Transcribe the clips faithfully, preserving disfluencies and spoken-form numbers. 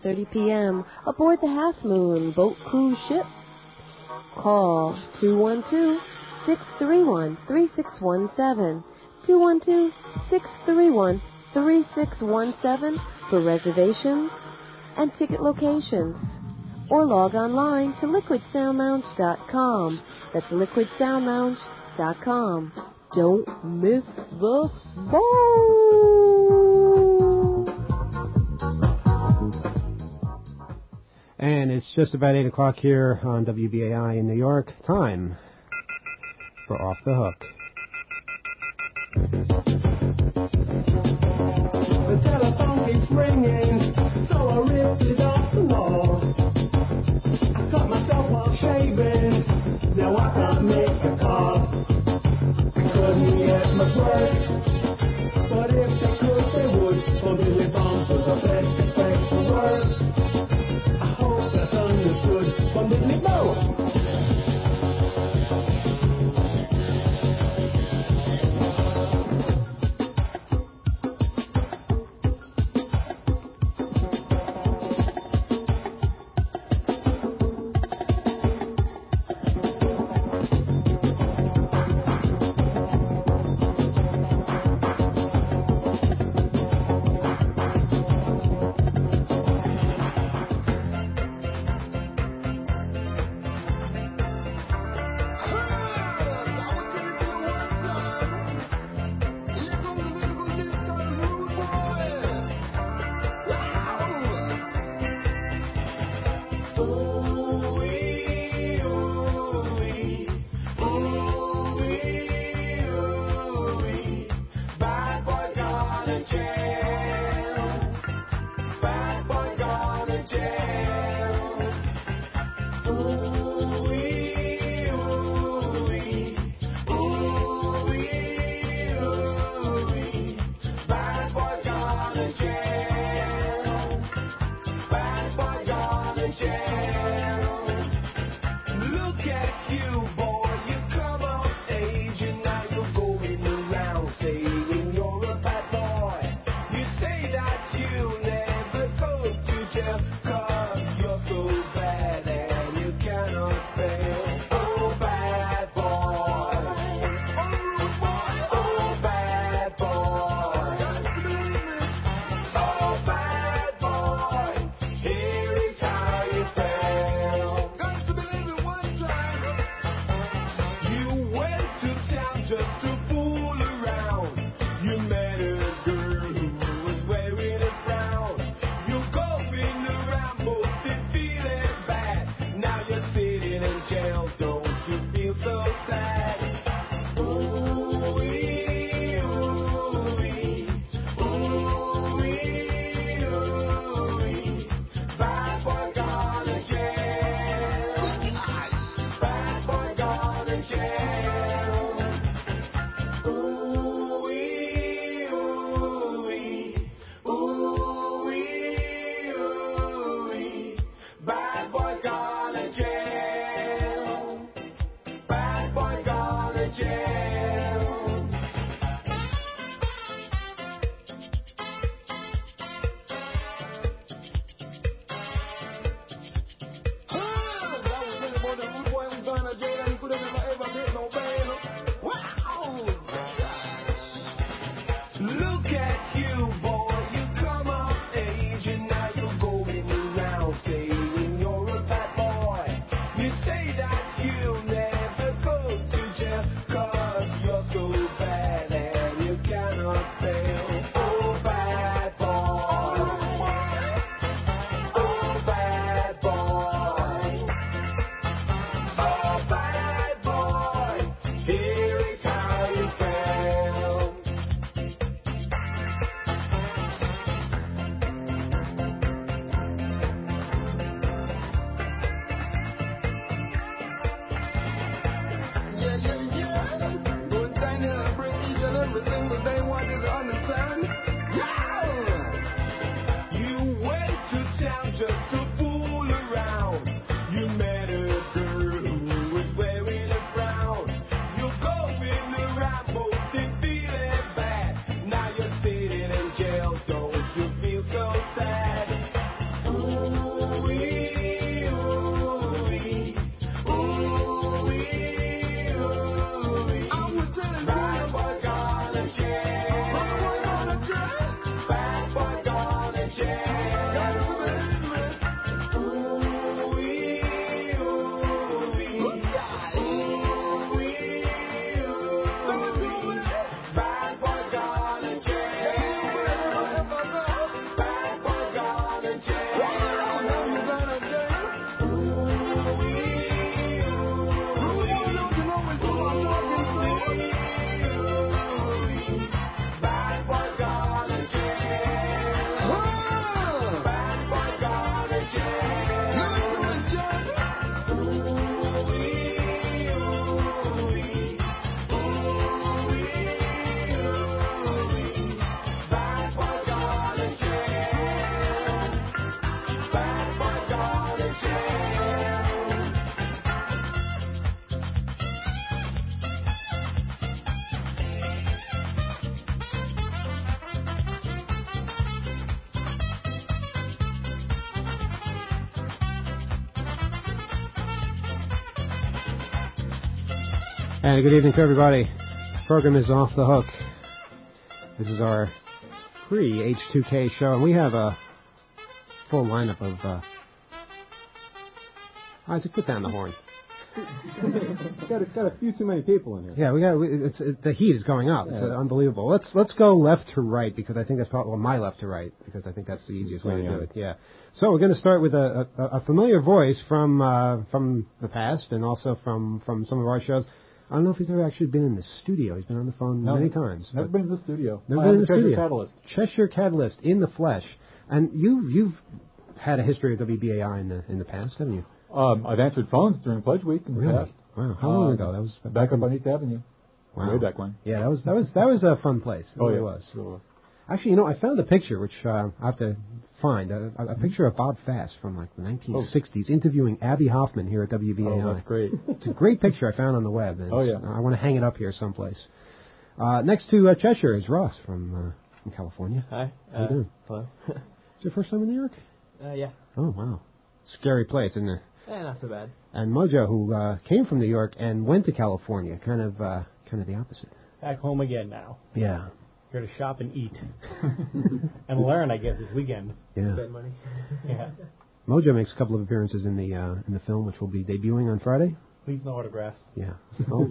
thirty p.m. aboard the Half Moon boat cruise ship. Call two one two, six three one, three six one seven, two one two, six three one, three six one seven for reservations and ticket locations. Or log online to liquid sound lounge dot com. That's liquid sound lounge dot com. Don't miss the boat! And it's just about eight o'clock here on W B A I in New York. Time for Off the Hook. The telephone keeps ringing, so I ripped it off the wall. I cut myself while shaving, now I can't make a call. Couldn't get much work, but if they could, they would. For Billy Bombs was the best effect to work. I hope that's understood from Billy Bombs. Oh, And good evening to everybody. The program is Off the Hook. This is our pre-H two K show, and we have a full lineup of... Uh... Isaac, put down the horn. got, a, got a few too many people in here. Yeah, we got. It's it, the heat is going up. It's yeah. uh, unbelievable. Let's let's go left to right because I think that's probably well, my left to right because I think that's the easiest way to do it. Yeah. So we're going to start with a, a, a familiar voice from uh, from the past and also from, from some of our shows. I don't know if he's ever actually been in the studio. He's been on the phone no, many times. Never been in the studio. Never I been in the Cheshire studio. Catalyst. Cheshire Catalyst in the flesh. And you you've had a history of W B A I in the in the past, haven't you? Um, I've answered phones during Pledge Week in the really? past. Wow. How long um, ago? That was back up on eighth Avenue. Wow. Way back when. Yeah, that was that was that was a fun place. It oh really yeah, was. Sure was. Actually, you know, I found a picture which uh, I have to find a, a picture of Bob Fast from like the nineteen sixties interviewing Abby Hoffman here at W B A I. Oh, that's great. It's a great picture I found on the web. And oh yeah. I want to hang it up here someplace. Uh, next to uh, Cheshire is Ross from uh, from California. Hi. How you uh, doing? Hello. Is it your first time in New York? Uh, yeah. Oh wow, scary place, isn't it? Eh, not so bad. And Mojo, who uh, came from New York and went to California, kind of uh, kind of the opposite. Back home again now. Yeah. Here to shop and eat. And learn, I guess, this weekend. Yeah. Spend money. Yeah. Mojo makes a couple of appearances in the uh, in the film, which will be debuting on Friday. Please no autographs. Yeah. Oh.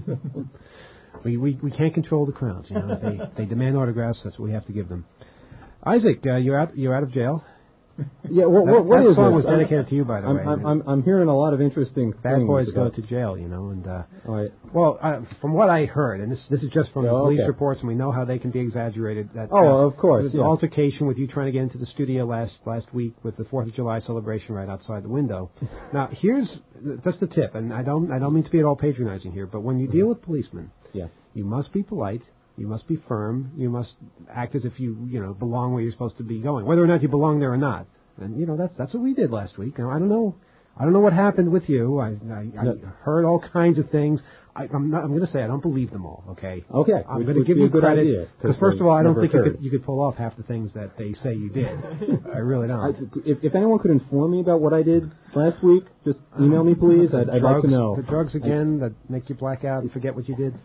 we, we we can't control the crowds. You know, they they demand autographs. That's what we have to give them. Isaac, uh, you're out you're out of jail. Yeah, what, that, what, what that is song this? was dedicated to you, by the I'm, way. I'm, I'm, I'm hearing a lot of interesting Bad things boys about go to jail, you know, and uh, all right. well, uh, from what I heard, and this this is just from Yeah, the police okay. reports, and we know how they can be exaggerated. That Oh, uh, of course, there was an yeah. altercation with you trying to get into the studio last last week with the Fourth of July celebration right outside the window. Now, here's just the tip, and I don't I don't mean to be at all patronizing here, but when you deal with policemen, Yeah. you must be polite. You must be firm. You must act as if you, you know, belong where you're supposed to be going, whether or not you belong there or not. And you know that's that's what we did last week. Now, I don't know, I don't know what happened with you. I I, I No. heard all kinds of things. I, I'm not. I'm going to say I don't believe them all. Okay. Okay. I'm which going to would give be you a good credit idea, because first of all, I don't never think you occurred. could you could pull off half the things that they say you did. I really I, don't. if, if anyone could inform me about what I did last week, just email me, please. I'd, I'd like drugs, to know. the drugs again that make you black out and forget what you did.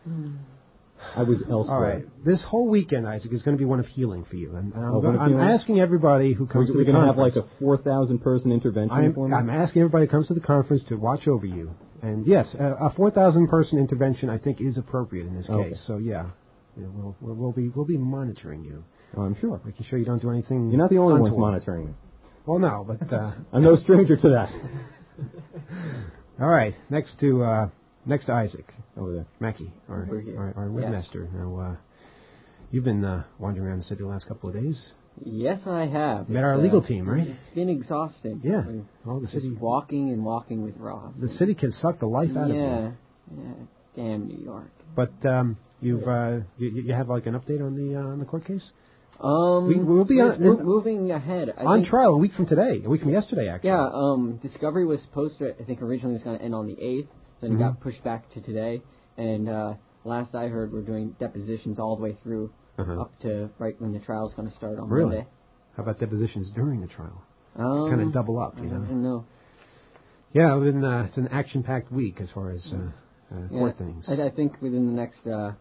I was elsewhere. All right. This whole weekend, Isaac, is going to be one of healing for you. And I'm, Oh, go- one of I'm healing? asking everybody who comes We're to the going to have conference. like a four thousand person intervention I'm, for me? I'm asking everybody who comes to the conference to watch over you. And yes, a, a four thousand person intervention, I think, is appropriate in this Okay. case. So yeah, yeah we'll, we'll we'll be we'll be monitoring you, Oh, I'm sure. making sure you don't do anything. You're not the only ones untoward. monitoring me. Well, no, but uh, I'm no stranger to that. all right. Next to uh, next to Isaac Over there. Mackie, our Over here. our, our Yes. webmaster. Now, uh, you've been uh, wandering around the city the last couple of days. Yes, I have. Met our It's, legal uh, team, right? It's been exhausting. Yeah. We're Oh, the Just city. walking and walking with Ross. The city can suck the life out of you. Yeah. Yeah. Damn New York. But um, you've uh, you, you have like an update on the uh, on the court case? Um, We- we'll be just on- mo- moving ahead. I on think, trial a week from today, a week from yesterday, actually. Yeah, um, Discovery was supposed to, I think originally was going to end on the eighth, then Mhm. it got pushed back to today, and uh, last I heard we're doing depositions all the way through Uh-huh. up to right when the trial's going to start on Really? Monday. How about depositions during the trial? Um, Kind of double up, I you know. don't know. Yeah, it's an, uh, it's an action-packed week as far as uh, uh, Yeah, court things. I, I think within the next uh,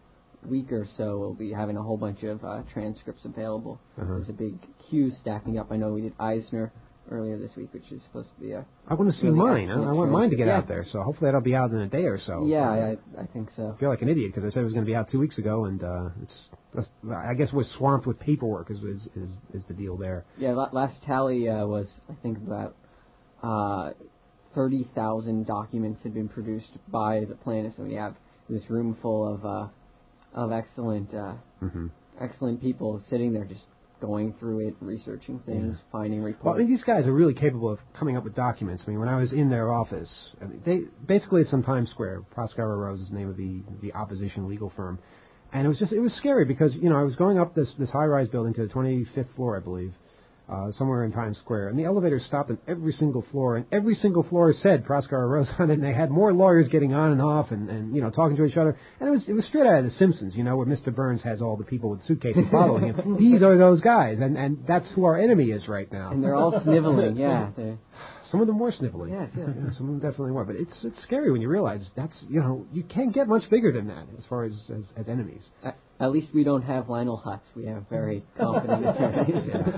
week or so, we'll be having a whole bunch of uh, transcripts available. Uh-huh. There's a big queue stacking up. I know we did Eisner earlier this week, which is supposed to be a. I want to see really mine. I, I want mine to get yeah. out there, so hopefully that'll be out in a day or so. Yeah, uh, I, I think so. I feel like an idiot because I said it was going to be out two weeks ago, and uh, it's. I guess we're swamped with paperwork. Is is is, is the deal there? Yeah, last tally uh, was I think about uh, thirty thousand documents had been produced by the plaintiffs, and we have this room full of uh, of excellent uh, mm-hmm. excellent people sitting there just going through it, researching things, yeah. finding reports. Well, I mean, these guys are really capable of coming up with documents. I mean, when I was in their office, I mean, they basically it's on Times Square. Proskauer Rose is the name of the the opposition legal firm, and it was just it was scary because you know I was going up this this high rise building to the twenty-fifth floor, I believe. Uh, somewhere in Times Square, and the elevator stopped on every single floor, and every single floor said Proskauer Rose on it, and they had more lawyers getting on and off, and, and you know talking to each other, and it was it was straight out of The Simpsons, you know, where Mister Burns has all the people with suitcases following him. These are those guys, and and that's who our enemy is right now. And they're all sniveling, yeah. They're some of them were sniveling. Yes, yes. Yeah, some of them definitely were, but it's it's scary when you realize that's you know you can't get much bigger than that as far as as, as enemies. At, at least we don't have Lionel Hutz. We have very confident attorneys. Yeah.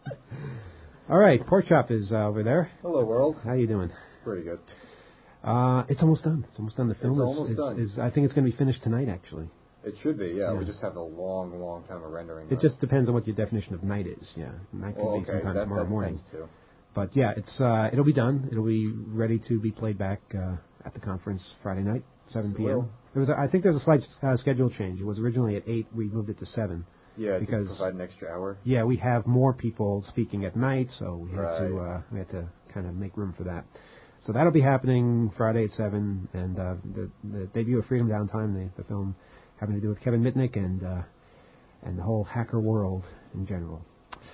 All right, Pork Chop is uh, over there. Hello, world. How you doing? Pretty good. Uh, it's almost done. It's almost done. The film it's is, almost is, done. is. I think it's going to be finished tonight, actually. It should be. Yeah, yeah. we just have a long, long time of rendering. It just depends on what your definition of night is. Yeah, night could well, be okay. sometime that, tomorrow that morning. Too. But yeah, it's uh, it'll be done. It'll be ready to be played back uh, at the conference Friday night, seven p.m. There was, a, I think, there's a slight uh, schedule change. It was originally at eight. We moved it to seven. Yeah, because to provide an extra hour. Yeah, we have more people speaking at night, so we had right. to uh, we had to kind of make room for that. So that'll be happening Friday at seven, and uh, the the debut of Freedom Downtime, the, the film having to do with Kevin Mitnick and uh, and the whole hacker world in general.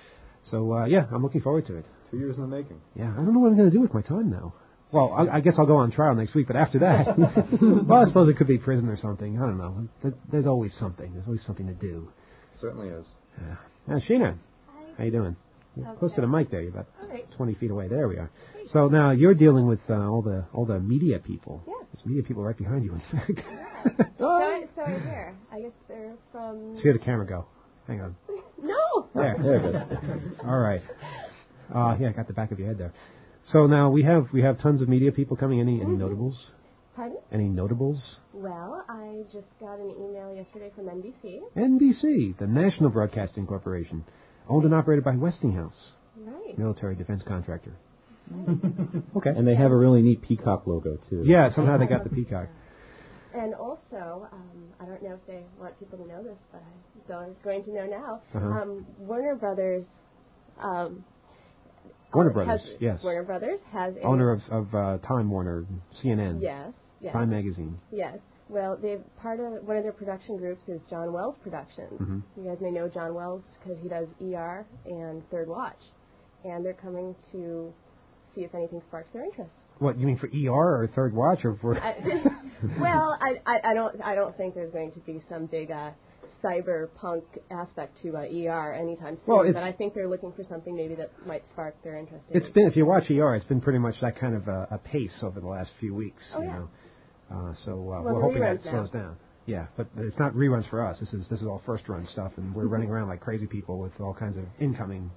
So uh, yeah, I'm looking forward to it. Two years in the making. Yeah, I don't know what I'm going to do with my time now. Well, I, I guess I'll go on trial next week, but after that, well, I suppose it could be prison or something. I don't know. There's always something. There's always something to do. Certainly is. Yeah. Now, Sheena, hi. How you doing? You're okay. close to the mic there. You're about right. twenty feet away. There we are. Hey. So now you're dealing with uh, all the all the media people. Yeah. There's media people right behind you, in fact. Yeah. so, I, so I'm here. I guess they're from... See where the camera go. Hang on. No! There. There it is. All right. Uh, yeah, I got the back of your head there. So now we have we have tons of media people coming. Any any mm-hmm. notables? Pardon? Any notables? Well, I just got an email yesterday from N B C. N B C, the National Broadcasting Corporation, owned and operated by Westinghouse. Right. Military defense contractor. Right. Okay. And they have a really neat peacock logo, too. Yeah, somehow they got the peacock. And also, um, I don't know if they want people to know this, but I, so I'm going to know now. Uh-huh. Um, Warner Brothers... Um, Warner has, Brothers, yes. Warner Brothers has... A, Owner of, of uh, Time Warner, C N N. Yes, yes. Time Magazine. Yes. Well, they've part of one of their production groups is John Wells Productions. Mm-hmm. You guys may know John Wells because he does E R and Third Watch, and they're coming to see if anything sparks their interest. What you mean for E R or Third Watch or for? I, well, I, I I don't I don't think there's going to be some big uh, cyberpunk aspect to uh, E R anytime soon. Well, but I think they're looking for something maybe that might spark their interest. In It's it. been if you watch E R, it's been pretty much that kind of a, a pace over the last few weeks. Oh, you yeah. know. Uh, so uh, well, we're hoping that it now. slows down. Yeah, but it's not reruns for us. This is this is all first run stuff, and we're running around like crazy people with all kinds of incoming.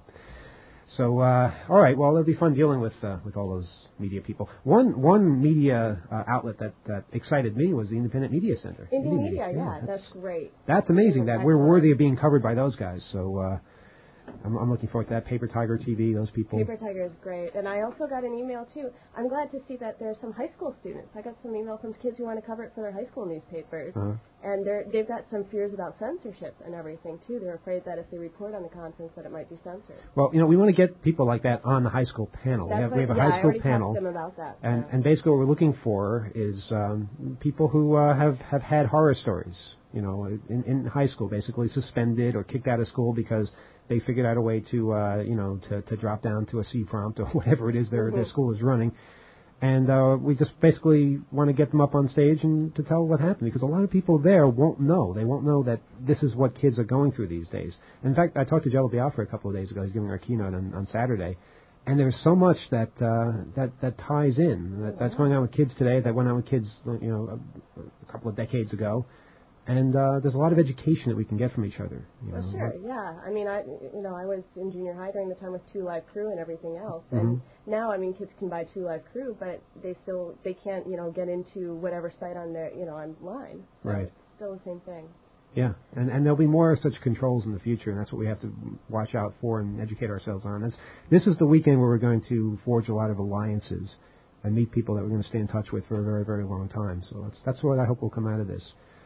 So uh, all right, well it'll be fun dealing with uh, with all those media people. One one media uh, outlet that, that excited me was the Independent Media Center. Indie Indie Media, yeah, yeah that's, that's great. That's amazing that we're Excellent. worthy of being covered by those guys. So. Uh, I'm, I'm looking forward to that. Paper Tiger T V, those people. Paper Tiger is great. And I also got an email, too. I'm glad to see that there's some high school students. I got some email from kids who want to cover it for their high school newspapers. Uh-huh. And they're, they've got some fears about censorship and everything, too. They're afraid that if they report on the conference that it might be censored. Well, you know, we want to get people like that on the high school panel. That's we have, what, we have a yeah, high school I already panel. talked to them about that. And, so. and basically what we're looking for is um, people who uh, have, have had horror stories, you know, in, in high school, basically suspended or kicked out of school because they figured out a way to, uh, you know, to, to drop down to a C prompt or whatever it is their, mm-hmm. their school is running. And uh, we just basically want to get them up on stage and to tell what happened, because a lot of people there won't know. They won't know that this is what kids are going through these days. In fact, I talked to Jello Biafra a couple of days ago. He's giving our keynote on, on Saturday. And there's so much that uh, that that ties in. That, that's going on with kids today. That went on with kids, you know, a, a couple of decades ago. And uh, there's a lot of education that we can get from each other. You Well, know. sure, yeah. I mean, I you know I was in junior high during the time with Two Live Crew and everything else, Mm-hmm. and now I mean kids can buy Two Live Crew, but they still they can't you know get into whatever site on their you know online. So Right. It's still the same thing. Yeah, and and there'll be more such controls in the future, and that's what we have to watch out for and educate ourselves on. This this is the weekend where we're going to forge a lot of alliances and meet people that we're going to stay in touch with for a very, very long time. So that's that's what I hope will come out of this.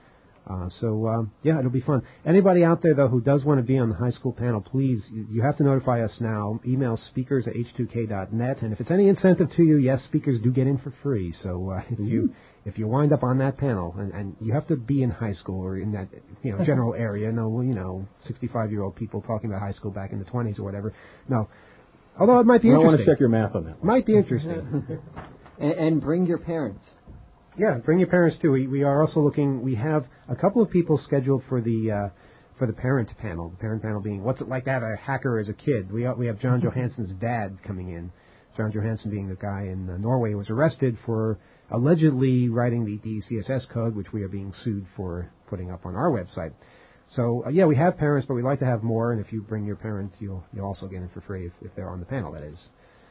Uh, so, um, yeah, it'll be fun. Anybody out there, though, who does want to be on the high school panel, please, you, you have to notify us now. Email speakers at h two k dot net. And if it's any incentive to you, yes, speakers do get in for free. So uh, if you if you wind up on that panel, and, and you have to be in high school or in that you know general area, no, you know, sixty-five-year-old people talking about high school back in the twenties or whatever. No. Although it might be I interesting. want to check your math on that. Might be interesting. And, and bring your parents. Yeah, bring your parents too. We we are also looking. We have a couple of people scheduled for the uh, for the parent panel. The parent panel being what's it like to have a hacker as a kid. We we have John Johansson's dad coming in. John Johansson being the guy in uh, Norway who was arrested for allegedly writing the D C S S code, which we are being sued for putting up on our website. So uh, yeah, we have parents, but we'd like to have more. And if you bring your parents, you'll you'll also get in for free if, if they're on the panel. That is.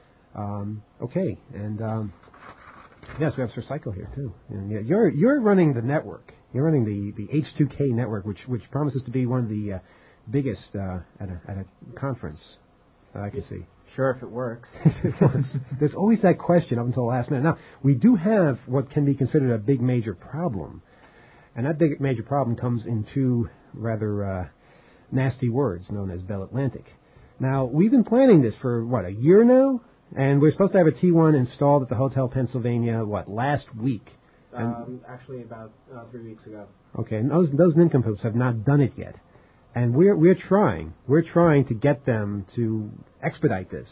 Um, okay, and. Um, Yes, we have Sir Psycho here too. And yeah, you're you're running the network. You're running the, the H two K network, which which promises to be one of the uh, biggest uh, at a at a conference that I can see. Sure, if it works. There's always that question up until the last minute. Now we do have what can be considered a big major problem, and that big major problem comes in two rather uh, nasty words known as Bell Atlantic. Now we've been planning this for what a year now. And we're supposed to have a T one installed at the Hotel Pennsylvania, what, last week? Um, actually, about uh, three weeks ago. Okay, and those those nincompoops have not done it yet. And we're we're trying. We're trying to get them to expedite this.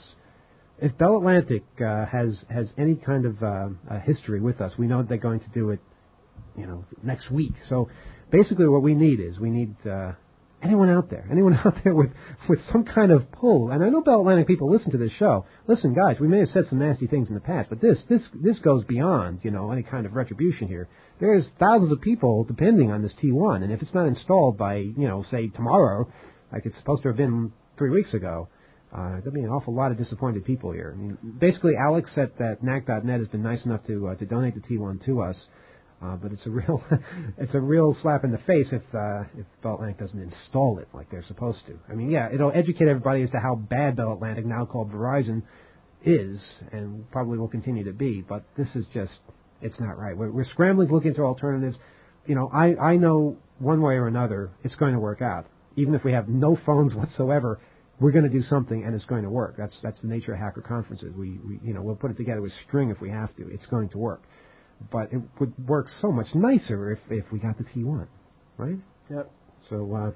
If Bell Atlantic uh, has has any kind of uh, a history with us, we know they're going to do it, you know, next week. So basically what we need is we need... Uh, Anyone out there, anyone out there with, with some kind of pull, and I know Bell Atlantic people listen to this show. Listen, guys, we may have said some nasty things in the past, but this this this goes beyond, you know, any kind of retribution here. There's thousands of people depending on this T one, and if it's not installed by, you know, say tomorrow, like it's supposed to have been three weeks ago, uh, there'll be an awful lot of disappointed people here. I mean, basically, Alex at that N A C dot net has been nice enough to uh, to donate the T one to us. Uh, but it's a real, it's a real slap in the face if uh, if Bell Atlantic doesn't install it like they're supposed to. I mean, yeah, it'll educate everybody as to how bad Bell Atlantic, now called Verizon, is, and probably will continue to be. But this is just, it's not right. We're, we're scrambling to look into alternatives. You know, I I know one way or another it's going to work out. Even if we have no phones whatsoever, we're going to do something and it's going to work. That's that's the nature of hacker conferences. We, we you know we'll put it together with string if we have to. It's going to work. But it would work so much nicer if, if we got the T one, right? Yep. So uh,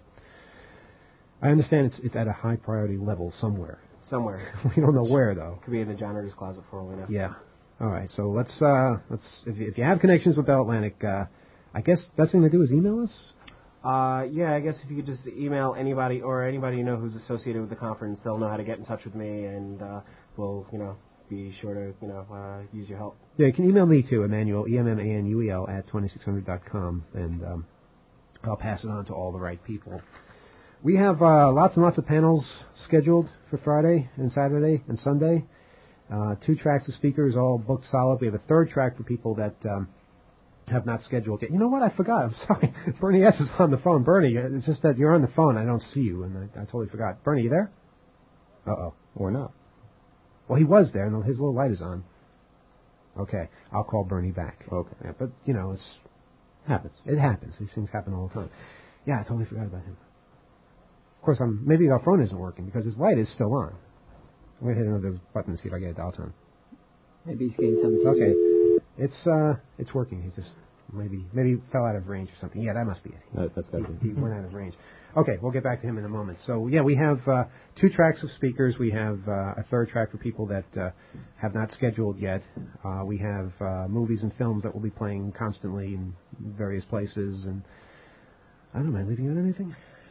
I understand it's it's at a high priority level somewhere. Somewhere. We don't know where though. Could be in the janitor's closet for all we know. Yeah. All right. So let's uh, let's if you, if you have connections with Bell Atlantic, uh, I guess best thing to do is email us. Uh, yeah, I guess if you could just email anybody or anybody you know who's associated with the conference, they'll know how to get in touch with me, and uh, we'll you know. be sure to, you know, uh, use your help. Yeah, you can email me too, Emmanuel, E M M A N U E L, at twenty-six hundred dot com, and um, I'll pass it on to all the right people. We have uh, lots and lots of panels scheduled for Friday and Saturday and Sunday. Uh, two tracks of speakers, all booked solid. We have a third track for people that um, have not scheduled yet. You know what? I forgot. I'm sorry. Bernie S. is on the phone. Bernie, it's just that you're on the phone. I don't see you, and I, I totally forgot. Bernie, you there? Uh-oh. Or not. Well, he was there, and his little light is on. Okay, I'll call Bernie back. Okay. Yeah, but, you know, it's happens. It happens. These things happen all the time. Yeah, I totally forgot about him. Of course, I'm, maybe our phone isn't working because his light is still on. I'm going to hit another button and see if I get it dialed on. Maybe he's getting some. Okay. It's uh, it's working. He just maybe maybe fell out of range or something. Yeah, that must be it. That, that's got to He, he went out of range. Okay, we'll get back to him in a moment. So, yeah, we have uh, two tracks of speakers. We have uh, a third track for people that uh, have not scheduled yet. Uh, we have uh, movies and films that will be playing constantly in various places. And I don't know, am I leaving out anything?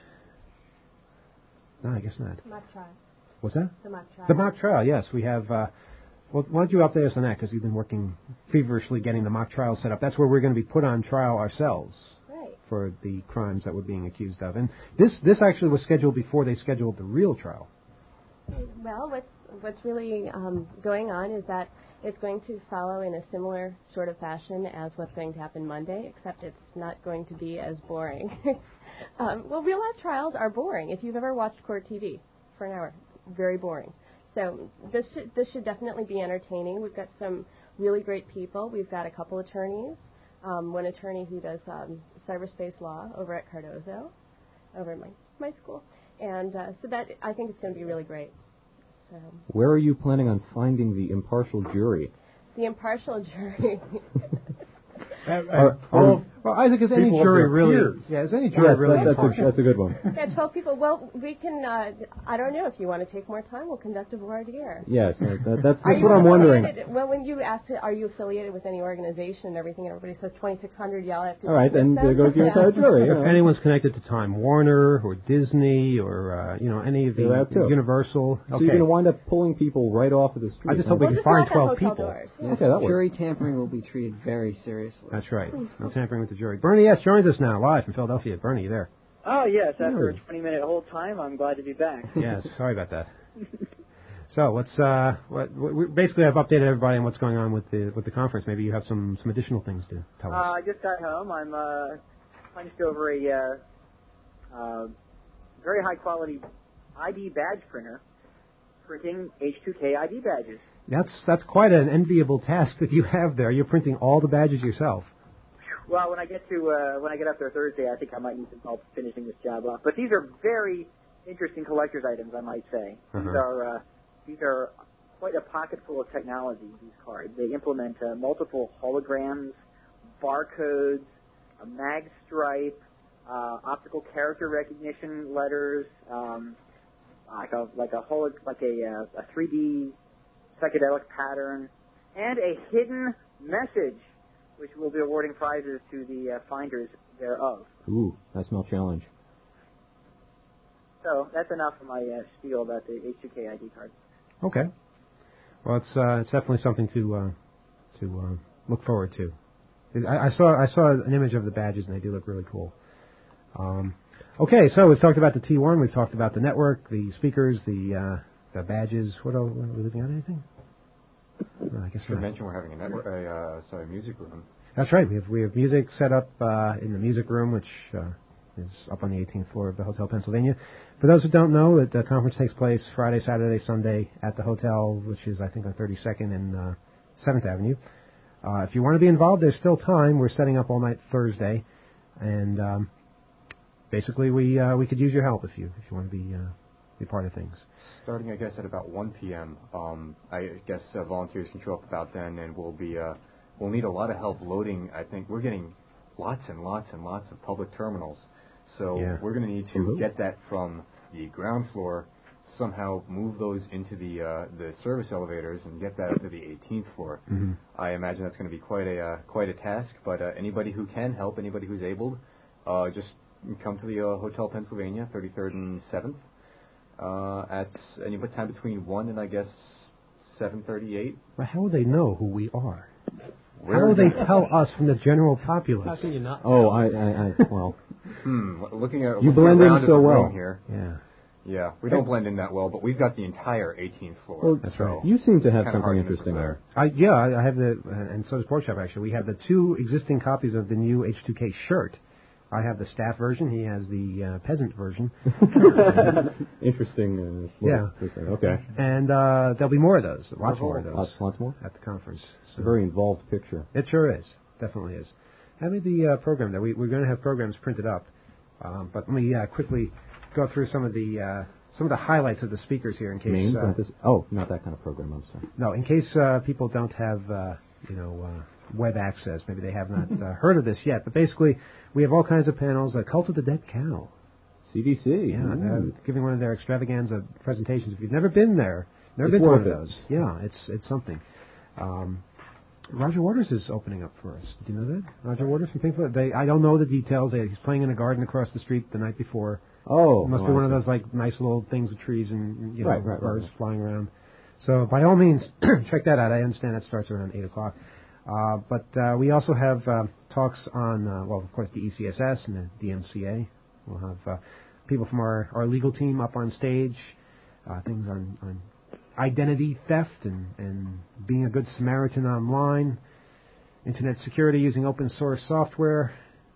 No, I guess not. Mock trial. What's that? The mock trial. The mock trial, yes. We have... Uh, well, why don't you update us on that, because you've been working feverishly getting the mock trial set up. That's where we're going to be put on trial ourselves. Right. for the crimes that we're being accused of. And this this actually was scheduled before they scheduled the real trial. Well, what's what's really um, going on is that it's going to follow in a similar sort of fashion as what's going to happen Monday, except it's not going to be as boring. um, well, real life trials are boring. If you've ever watched court T V for an hour, it's very boring. So this should, this should definitely be entertaining. We've got some really great people. We've got a couple attorneys, um, one attorney who does um, cyberspace law over at Cardozo, over at my, my school. And uh, so that I think it's going to be really great. So. Where are you planning on finding the impartial jury? The impartial jury. Uh, uh, well, well, Isaac, is any jury really? Yeah, is any jury yes, really that's, impartial? a, that's a good one. Yeah, twelve people. Well, we can. Uh, I don't know if you want to take more time. We'll conduct a voir dire. Yes, uh, that, that's, Are that's you what I'm wondering. Well, when you asked, are you affiliated with any organization and everything, and everybody says twenty-six hundred, y'all have to. All right, then there goes your yeah. entire jury. If anyone's connected to Time Warner or Disney or uh, you know any of the yeah, Universal, so okay. you're going to wind up pulling people right off of the street. I just huh? hope we Well, can just find knock on twelve hotel people. doors. Yeah. Okay, that works. Jury tampering will be treated very seriously. That's right. No tampering with the jury. Bernie S. joins us now, live from Philadelphia. Bernie, you there? Oh, yes. After Hey. a twenty-minute hold time, I'm glad to be back. Yes, sorry about that. So, what's uh, what, what, we basically I've updated everybody on what's going on with the with the conference. Maybe you have some, some additional things to tell Uh, us. I just got home. I'm uh, punched over a uh, uh, very high-quality I D badge printer, printing H two K I D badges. That's that's quite an enviable task that you have there. You're printing all the badges yourself. Well, when I get to uh, when I get up there Thursday, I think I might need some help finishing this job off. But these are very interesting collector's items, I might say. Uh-huh. These are uh, these are quite a pocket full of technology. These cards they implement uh, multiple holograms, barcodes, a mag stripe, uh, optical character recognition letters, um, like a like a holo, like a uh, a three D psychedelic pattern, and a hidden message, which will be awarding prizes to the uh, finders thereof. Ooh, that's no challenge. So that's enough for my uh, spiel about the H two K I D card. Okay. Well, it's uh, it's definitely something to uh, to uh, look forward to. I, I saw I saw an image of the badges and they do look really cool. Um, okay, so we've talked about the T one, we've talked about the network, the speakers, the uh, the badges. What else? Are we leaving out anything? No, I guess should not. mention we're having a network, a uh, sorry, music room. That's right. We have we have music set up uh, in the music room, which uh, is up on the eighteenth floor of the Hotel Pennsylvania. For those who don't know, the conference takes place Friday, Saturday, Sunday at the hotel, which is I think on thirty-second and uh, seventh Avenue. Uh, if you want to be involved, there's still time. We're setting up all night Thursday, and um, basically we uh, we could use your help if you if you want to be uh, be part of things. Starting, I guess, at about one p.m. Um, I guess uh, volunteers can show up about then, and we'll be uh, we'll need a lot of help loading. I think we're getting lots and lots and lots of public terminals, so Yeah. we're going to need to Mm-hmm. get that from the ground floor, somehow move those into the uh, the service elevators, and get that up to the eighteenth floor. Mm-hmm. I imagine that's going to be quite a uh, quite a task, but uh, anybody who can help, anybody who's able, uh, just come to the uh, Hotel Pennsylvania, thirty-third and seventh. Uh, at any time between one and I guess seven thirty-eight. But how will they know who we are? Where how will they the- tell us from the general populace? How can you not? Oh, I, I, I well, Hmm. Looking at You looking blend in around at so the well. room here. Yeah. Yeah, we don't blend in that well, but we've got the entire eighteenth floor. well That's so right. you seem to have kinda something hard to miss interesting us there. I, yeah, I, I have the, uh, and so does Pork Chop actually. We have the two existing copies of the new H two K shirt. I have the staff version. He has the uh, peasant version. Interesting. Uh, Yeah. interesting. Okay. And uh, there'll be more of those. Lots more of those. Lots, lots more. At the conference. It's a very involved picture. It sure is. Definitely is. Have me the uh, program there. We, we're going to have programs printed up. Um, but let me uh, quickly go through some of the uh, some of the highlights of the speakers here in case. Names? Uh, Not this, oh, not that kind of program. I'm sorry. no, in case uh, people don't have uh, you know uh, web access. Maybe they have not uh, heard of this yet. But basically, we have all kinds of panels. Uh, Cult of the Dead Cow. C D C. Yeah, Mm. uh, giving one of their extravaganza presentations. If you've never been there, never It's been to one of worth it. those. Yeah, it's it's something. Um, Roger Waters is opening up for us. Do you know that? Roger Waters from Pink Floyd. They, I don't know the details. They, he's playing in a garden across the street the night before. Oh, It must oh, be I one of see. those like nice little things with trees and you know Right, right, right, birds right. flying around. So by all means, check that out. I understand that starts around eight o'clock. Uh, but uh, we also have uh, talks on, uh, well, of course, the E C S S and the D M C A. We'll have uh, people from our, our legal team up on stage, uh, things on, on identity theft and, and being a good Samaritan online, internet security using open source software,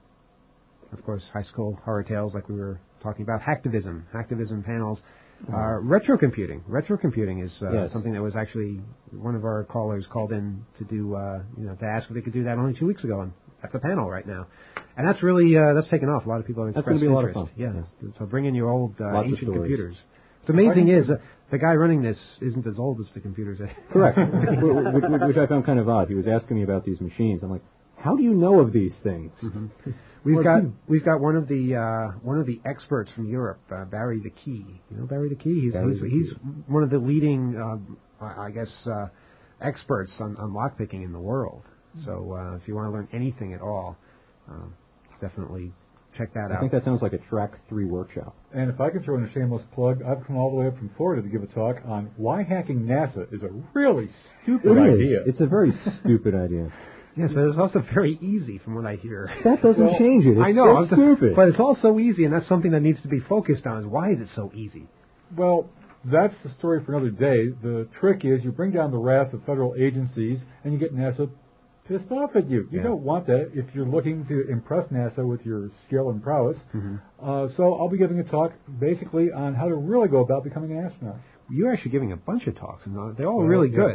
of course, high school horror tales like we were talking about, hacktivism, hacktivism panels, uh, retro computing. Retro computing is uh, Yes. something that was actually one of our callers called in to do, uh, you know, to ask if they could do that only two weeks ago, and that's a panel right now. And that's really, uh, that's taken off. A lot of people have That's expressed gonna be a lot of interest. fun. Yeah, so bring in your old uh, Lots of ancient stories. computers. What's amazing is uh, the guy running this isn't as old as the computers. Correct. which, which, which I found kind of odd. He was asking me about these machines. I'm like, how do you know of these things? Mm-hmm. We've Well, got hmm. we've got one of the uh, one of the experts from Europe, uh, Barry the Key. You know Barry the Key. He's Barry he's, the he's Key. one of the leading, uh, I I guess, uh, experts on, on lockpicking in the world. So uh, if you want to learn anything at all, uh, definitely check that I out. think that sounds like a track three workshop. And if I can throw in a shameless plug, I've come all the way up from Florida to give a talk on why hacking NASA is a really stupid It is. idea. It's a very stupid idea. Yes, but it's also very easy from what I hear. That doesn't Well, change it. It's I know, so I'm just- stupid. but it's all so easy, and that's something that needs to be focused on. Is why is it so easy? Well, that's the story for another day. The trick is you bring down the wrath of federal agencies and you get NASA pissed off at you. You Yeah. don't want that if you're looking to impress NASA with your skill and prowess. Mm-hmm. Uh, so I'll be giving a talk basically on how to really go about becoming an astronaut. You're actually giving a bunch of talks, and they're all Well, really yes. good.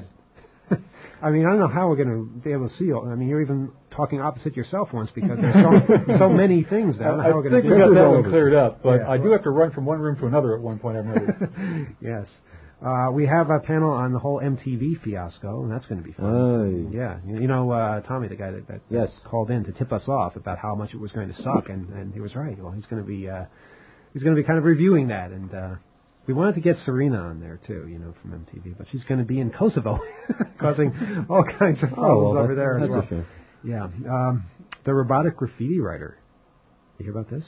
I mean, I don't know how we're going to be able to see all. I mean, you're even talking opposite yourself once because there's so, so many things there. I don't know I how we're going think to we do got it. that one cleared up, but Yeah. I do have to run from one room to another at one point. I've noticed. Yes. Uh, we have a panel on the whole M T V fiasco, and that's going to be fun. Aye. Yeah. You you know, uh, Tommy, the guy that, that Yes. called in to tip us off about how much it was going to suck, and, and he was right. Well, he's going to be uh, he's going to be kind of reviewing that, and uh, we wanted to get Serena on there too, you know, from M T V, but she's going to be in Kosovo, causing all kinds of Oh, problems well, over that- there as that's well. a shame. Yeah. Um, the robotic graffiti writer. You hear about this?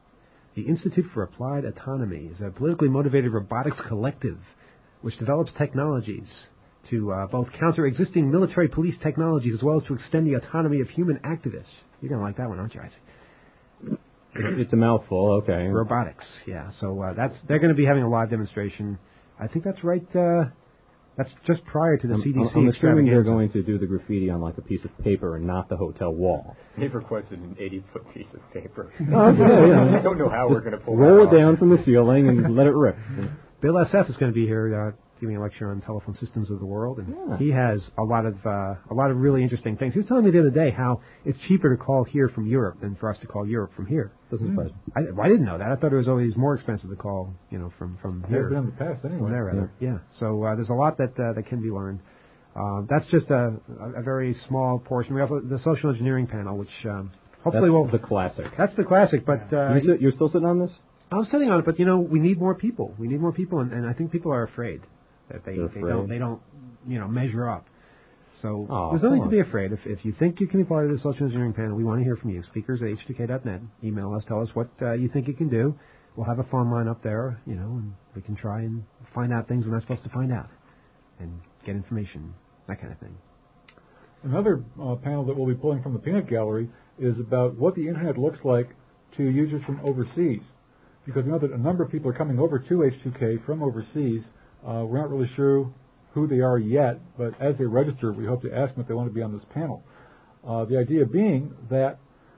The Institute for Applied Autonomy is a politically motivated robotics collective which develops technologies to uh, both counter existing military police technologies as well as to extend the autonomy of human activists. You're going to like that one, aren't you, Isaac? It's, it's a mouthful, okay. Robotics, yeah. So uh, that's they're going to be having a live demonstration. I think that's right. Uh, that's just prior to the I'm, C D C I'm assuming they're extravaganza. going to do the graffiti on like a piece of paper and not the hotel wall. They've requested an eighty-foot piece of paper. Oh, okay, yeah. I don't know how we're going to pull Roll that it down off. from the ceiling and let it rip. Bill S F is going to be here uh, giving a lecture on telephone systems of the world, and Yeah. he has a lot of uh, a lot of really interesting things. He was telling me the other day how it's cheaper to call here from Europe than for us to call Europe from here. Doesn't surprise me. I, I didn't know that. I thought it was always more expensive to call, you know, from from Has here. been in the past anyway. From there, rather. Yeah. So uh, there's a lot that uh, that can be learned. Uh, that's just a, a, a very small portion. We have the social engineering panel, which um, hopefully That's will. the classic. That's the classic, but uh, You sit, you're still sitting on this? I'm sitting on it, but you know, we need more people. We need more people, and, and I think people are afraid that they, They're they afraid. don't they don't you know measure up. So Oh, there's nothing come to be on. afraid. If if you think you can be part of the social engineering panel, we want to hear from you. Speakers at h two k dot net. Email us. Tell us what uh, you think you can do. We'll have a phone line up there, you know, and we can try and find out things we're not supposed to find out, and get information, that kind of thing. Another uh, panel that we'll be pulling from the peanut gallery is about what the internet looks like to users from overseas. Because we know that a number of people are coming over to H two K from overseas. Uh, we're not really sure who they are yet, but as they register, we hope to ask them if they want to be on this panel. Uh, the idea being that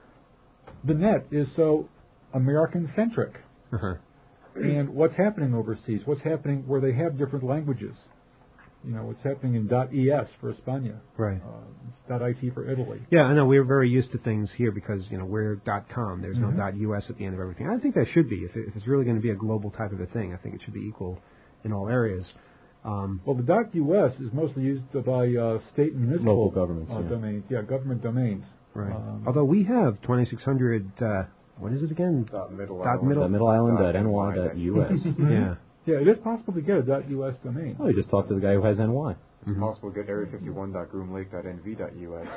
the net is so American-centric. Uh-huh. And what's happening overseas? What's happening where they have different languages? You know, what's happening in .es for España, Right. uh, .it for Italy. Yeah, I know. We're very used to things here because, you know, we're .com. There's Mhm. no .us at the end of everything. I think there should be. If, it, if it's really going to be a global type of a thing, I think it should be equal in all areas. Um, Well, the .us is mostly used by uh, state and municipal Local governments, uh, yeah. domains. Yeah, government domains. right. Um, Although we have twenty-six hundred, uh, what is it again? Dot middle Dot island. middle- Dot middle island, Dot dot N Y, dot U S. Yeah. yeah, it is possible to get a .us domain. Oh, you just talk to the guy who has N Y. It's possible to get area fifty-one dot groom lake dot n v dot u s.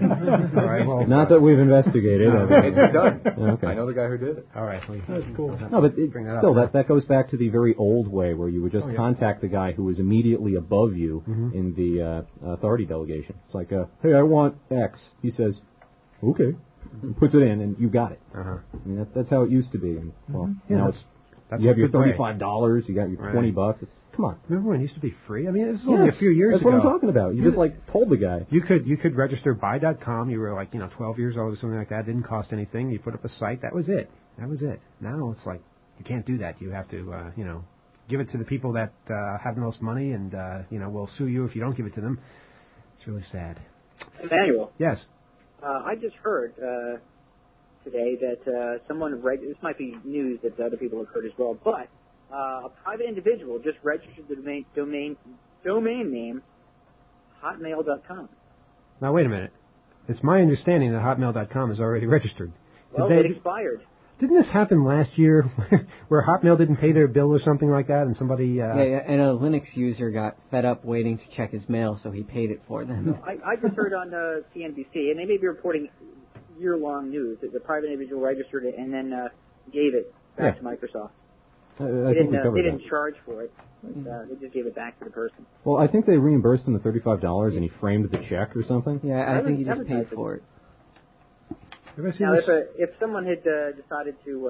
All right, well, Not that we've investigated. No, I it's been done. Okay. I know the guy who did it. All right. We, That's cool. No, but it, Bring that still, up. that, that goes back to the very old way where you would just Oh, yeah. contact the guy who was immediately above you Mhm. in the uh, authority delegation. It's like, uh, hey, I want X. He says, okay, and puts it in, and you got it. Uh-huh. I mean, that, that's how it used to be. And, well, Yeah, now that's- it's that's you a have your good way. thirty-five dollars, you got your Right. twenty bucks. It's, come on. Remember when it used to be free? I mean, this is only Yes, a few years that's ago. what I'm talking about. You just like told the guy. You could you could register buy dot com. You were like you know twelve years old or something like that. It didn't cost anything. You put up a site. That was it. That was it. Now it's like you can't do that. You have to uh, you know give it to the people that uh, have the most money, and uh, you know will sue you if you don't give it to them. It's really sad. Emmanuel, Yes. uh, I just heard uh, today that uh, someone reg- this might be news that other people have heard as well, but uh, a private individual just registered the domain domain, domain name hotmail dot com. Now wait a minute. It's my understanding that hotmail dot com is already registered. Did Well, they- it expired. Didn't this happen last year, where Hotmail didn't pay their bill or something like that, and somebody? Uh, yeah, yeah, and a Linux user got fed up waiting to check his mail, so he paid it for them. I, I just heard on uh, C N B C, and they may be reporting year-long news that the private individual registered it and then uh, gave it back Yeah. to Microsoft. Uh, I They think didn't, we uh, covered they that. didn't charge for it. But, uh, they just gave it back to the person. Well, I think they reimbursed him the thirty-five dollars, and he framed the check or something. Yeah, I That think he was- just that was paid nice. for it. Have I seen Now, this? if a, if someone had uh, decided to,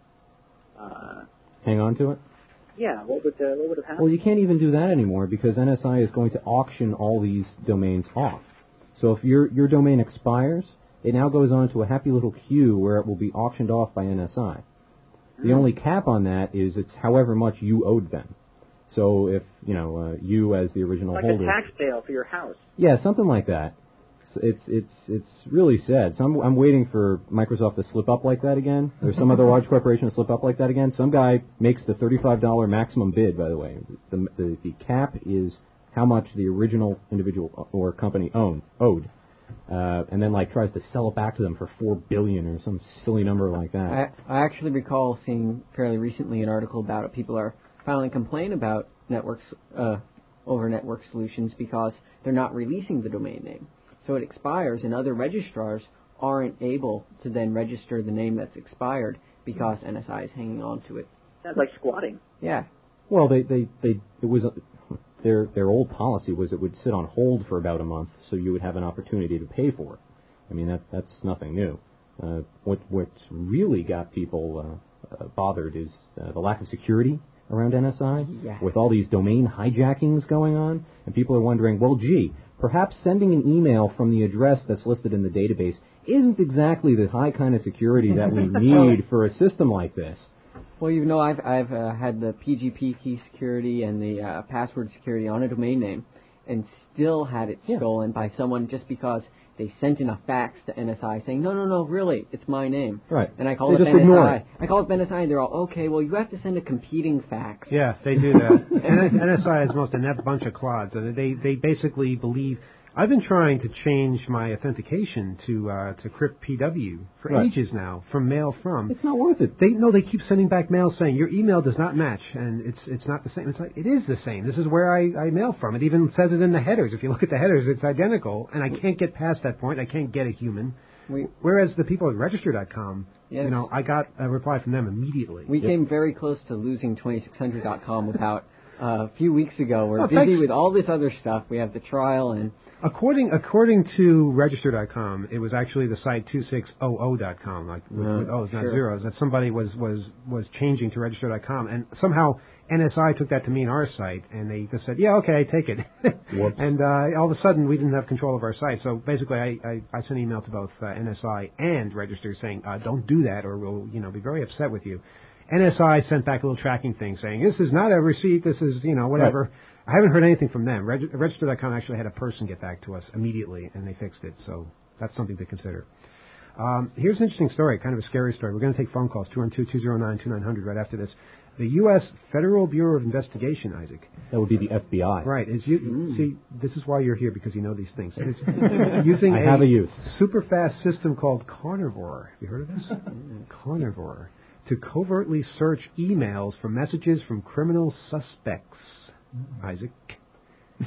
uh, uh, Hang on to it. yeah, what would uh, what would have happened? Well, you can't even do that anymore because N S I is going to auction all these domains off. So if your your domain expires, it now goes on to a happy little queue where it will be auctioned off by N S I. The only cap on that is it's however much you owed them. So if, you know, uh, you as the original like holder... a tax sale for your house. Yeah, something like that. So It's it's it's really sad. So I'm I'm waiting for Microsoft to slip up like that again, or some other large corporation to slip up like that again. Some guy makes the thirty-five dollars maximum bid. By the way, the the, the cap is how much the original individual or company owned owed, uh, and then like tries to sell it back to them for four billion or some silly number like that. I, I actually recall seeing fairly recently an article about it. People are filing complaint about networks uh, over network solutions because they're not releasing the domain name. So it expires, and other registrars aren't able to then register the name that's expired because N S I is hanging on to it. Sounds like squatting. Yeah. Well, they they they it was. A, Their their old policy was it would sit on hold for about a month, so you would have an opportunity to pay for it. I mean that that's nothing new. Uh, what what's really got people uh, uh, bothered is uh, the lack of security around N S I, Yeah. with all these domain hijackings going on, and people are wondering, well, gee, perhaps sending an email from the address that's listed in the database isn't exactly the high kind of security that we need for a system like this. Well, you know, I've I've uh, had the P G P key security and the uh, password security on a domain name, and still had it Yeah. stolen by someone just because they sent in a fax to N S I saying, no, no, no, really, it's my name. Right. And I called They up just ignore N S I. it. I called up N S I, and they're all, okay, well, you have to send a competing fax. Yeah, they do that. N- N S I is the most inept bunch of clods, and they they basically believe. I've been trying to change my authentication to uh, to Crypt P W for Right. ages now, from mail from. It's not worth it. They no, they keep sending back mail saying your email does not match, and it's it's not the same. It's like it is the same. This is where I, I mail from. It even says it in the headers. If you look at the headers, it's identical, and I can't get past that point. I can't get a human. We, Whereas the people at Register dot com, Yes. you know, I got a reply from them immediately. we came very close to losing twenty-six hundred dot com without uh, a few weeks ago. We're Oh, busy thanks. with all this other stuff. We have the trial, and According according to Register dot com, it was actually the site two six zero zero dot com, like with, Uh, with O's, not sure. zeros, that somebody was, was, was changing to Register dot com, and somehow N S I took that to mean our site, and they just said, yeah, okay, take it. Whoops. And uh, all of a sudden, we didn't have control of our site. So basically, I, I, I sent an email to both uh, N S I and Register saying, uh, don't do that, or we'll you know be very upset with you. N S I sent back a little tracking thing saying, this is not a receipt, this is, you know, whatever. Right. I haven't heard anything from them. Reg- Register dot com actually had a person get back to us immediately, and they fixed it, so that's something to consider. Um, here's an interesting story, kind of a scary story. We're going to take phone calls, two one two, two zero nine, two nine zero zero, right after this. The U S Federal Bureau of Investigation, Isaac. That would be the F B I. Right. Is you see, this is why you're here, because you know these things. It's using I have a use. super fast system called Carnivore. Have you heard of this? Carnivore. To covertly search emails for messages from criminal suspects. Isaac.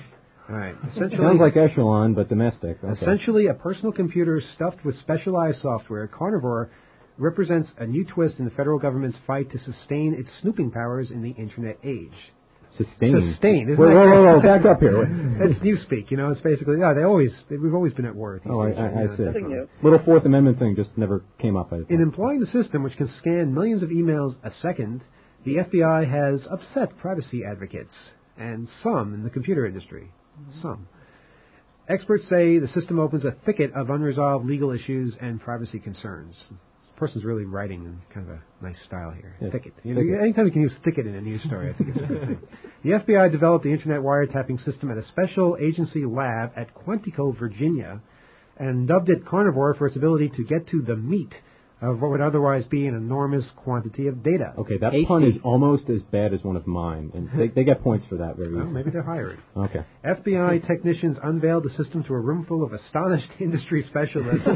All right. Essentially, Sounds like Echelon, but domestic. Okay. Essentially, a personal computer stuffed with specialized software, Carnivore represents a new twist in the federal government's fight to sustain its snooping powers in the Internet age. Sustain. Sustain. Isn't Whoa, that whoa, great? whoa, whoa, back up here. It's newspeak, you know. It's basically, yeah, they always, we've always been at war with these Oh, I, things, I, you I know. see. Nothing new. Little Fourth Amendment thing just never came up. I In employing the system, which can scan millions of emails a second, the F B I has upset privacy advocates, and some in the computer industry. Some. Experts say the system opens a thicket of unresolved legal issues and privacy concerns. This person's really writing in kind of a nice style here. Yeah. Thicket. You know, Thicket. anytime you can use thicket in a news story, I think it's a good thing. The F B I developed the Internet wiretapping system at a special agency lab at Quantico, Virginia, and dubbed it Carnivore for its ability to get to the meat of what would otherwise be an enormous quantity of data. Okay, that Tasty. pun is almost as bad as one of mine, and they, they get points for that very Well, easily. maybe they're hiring. Okay. F B I technicians unveiled the system to a room full of astonished industry specialists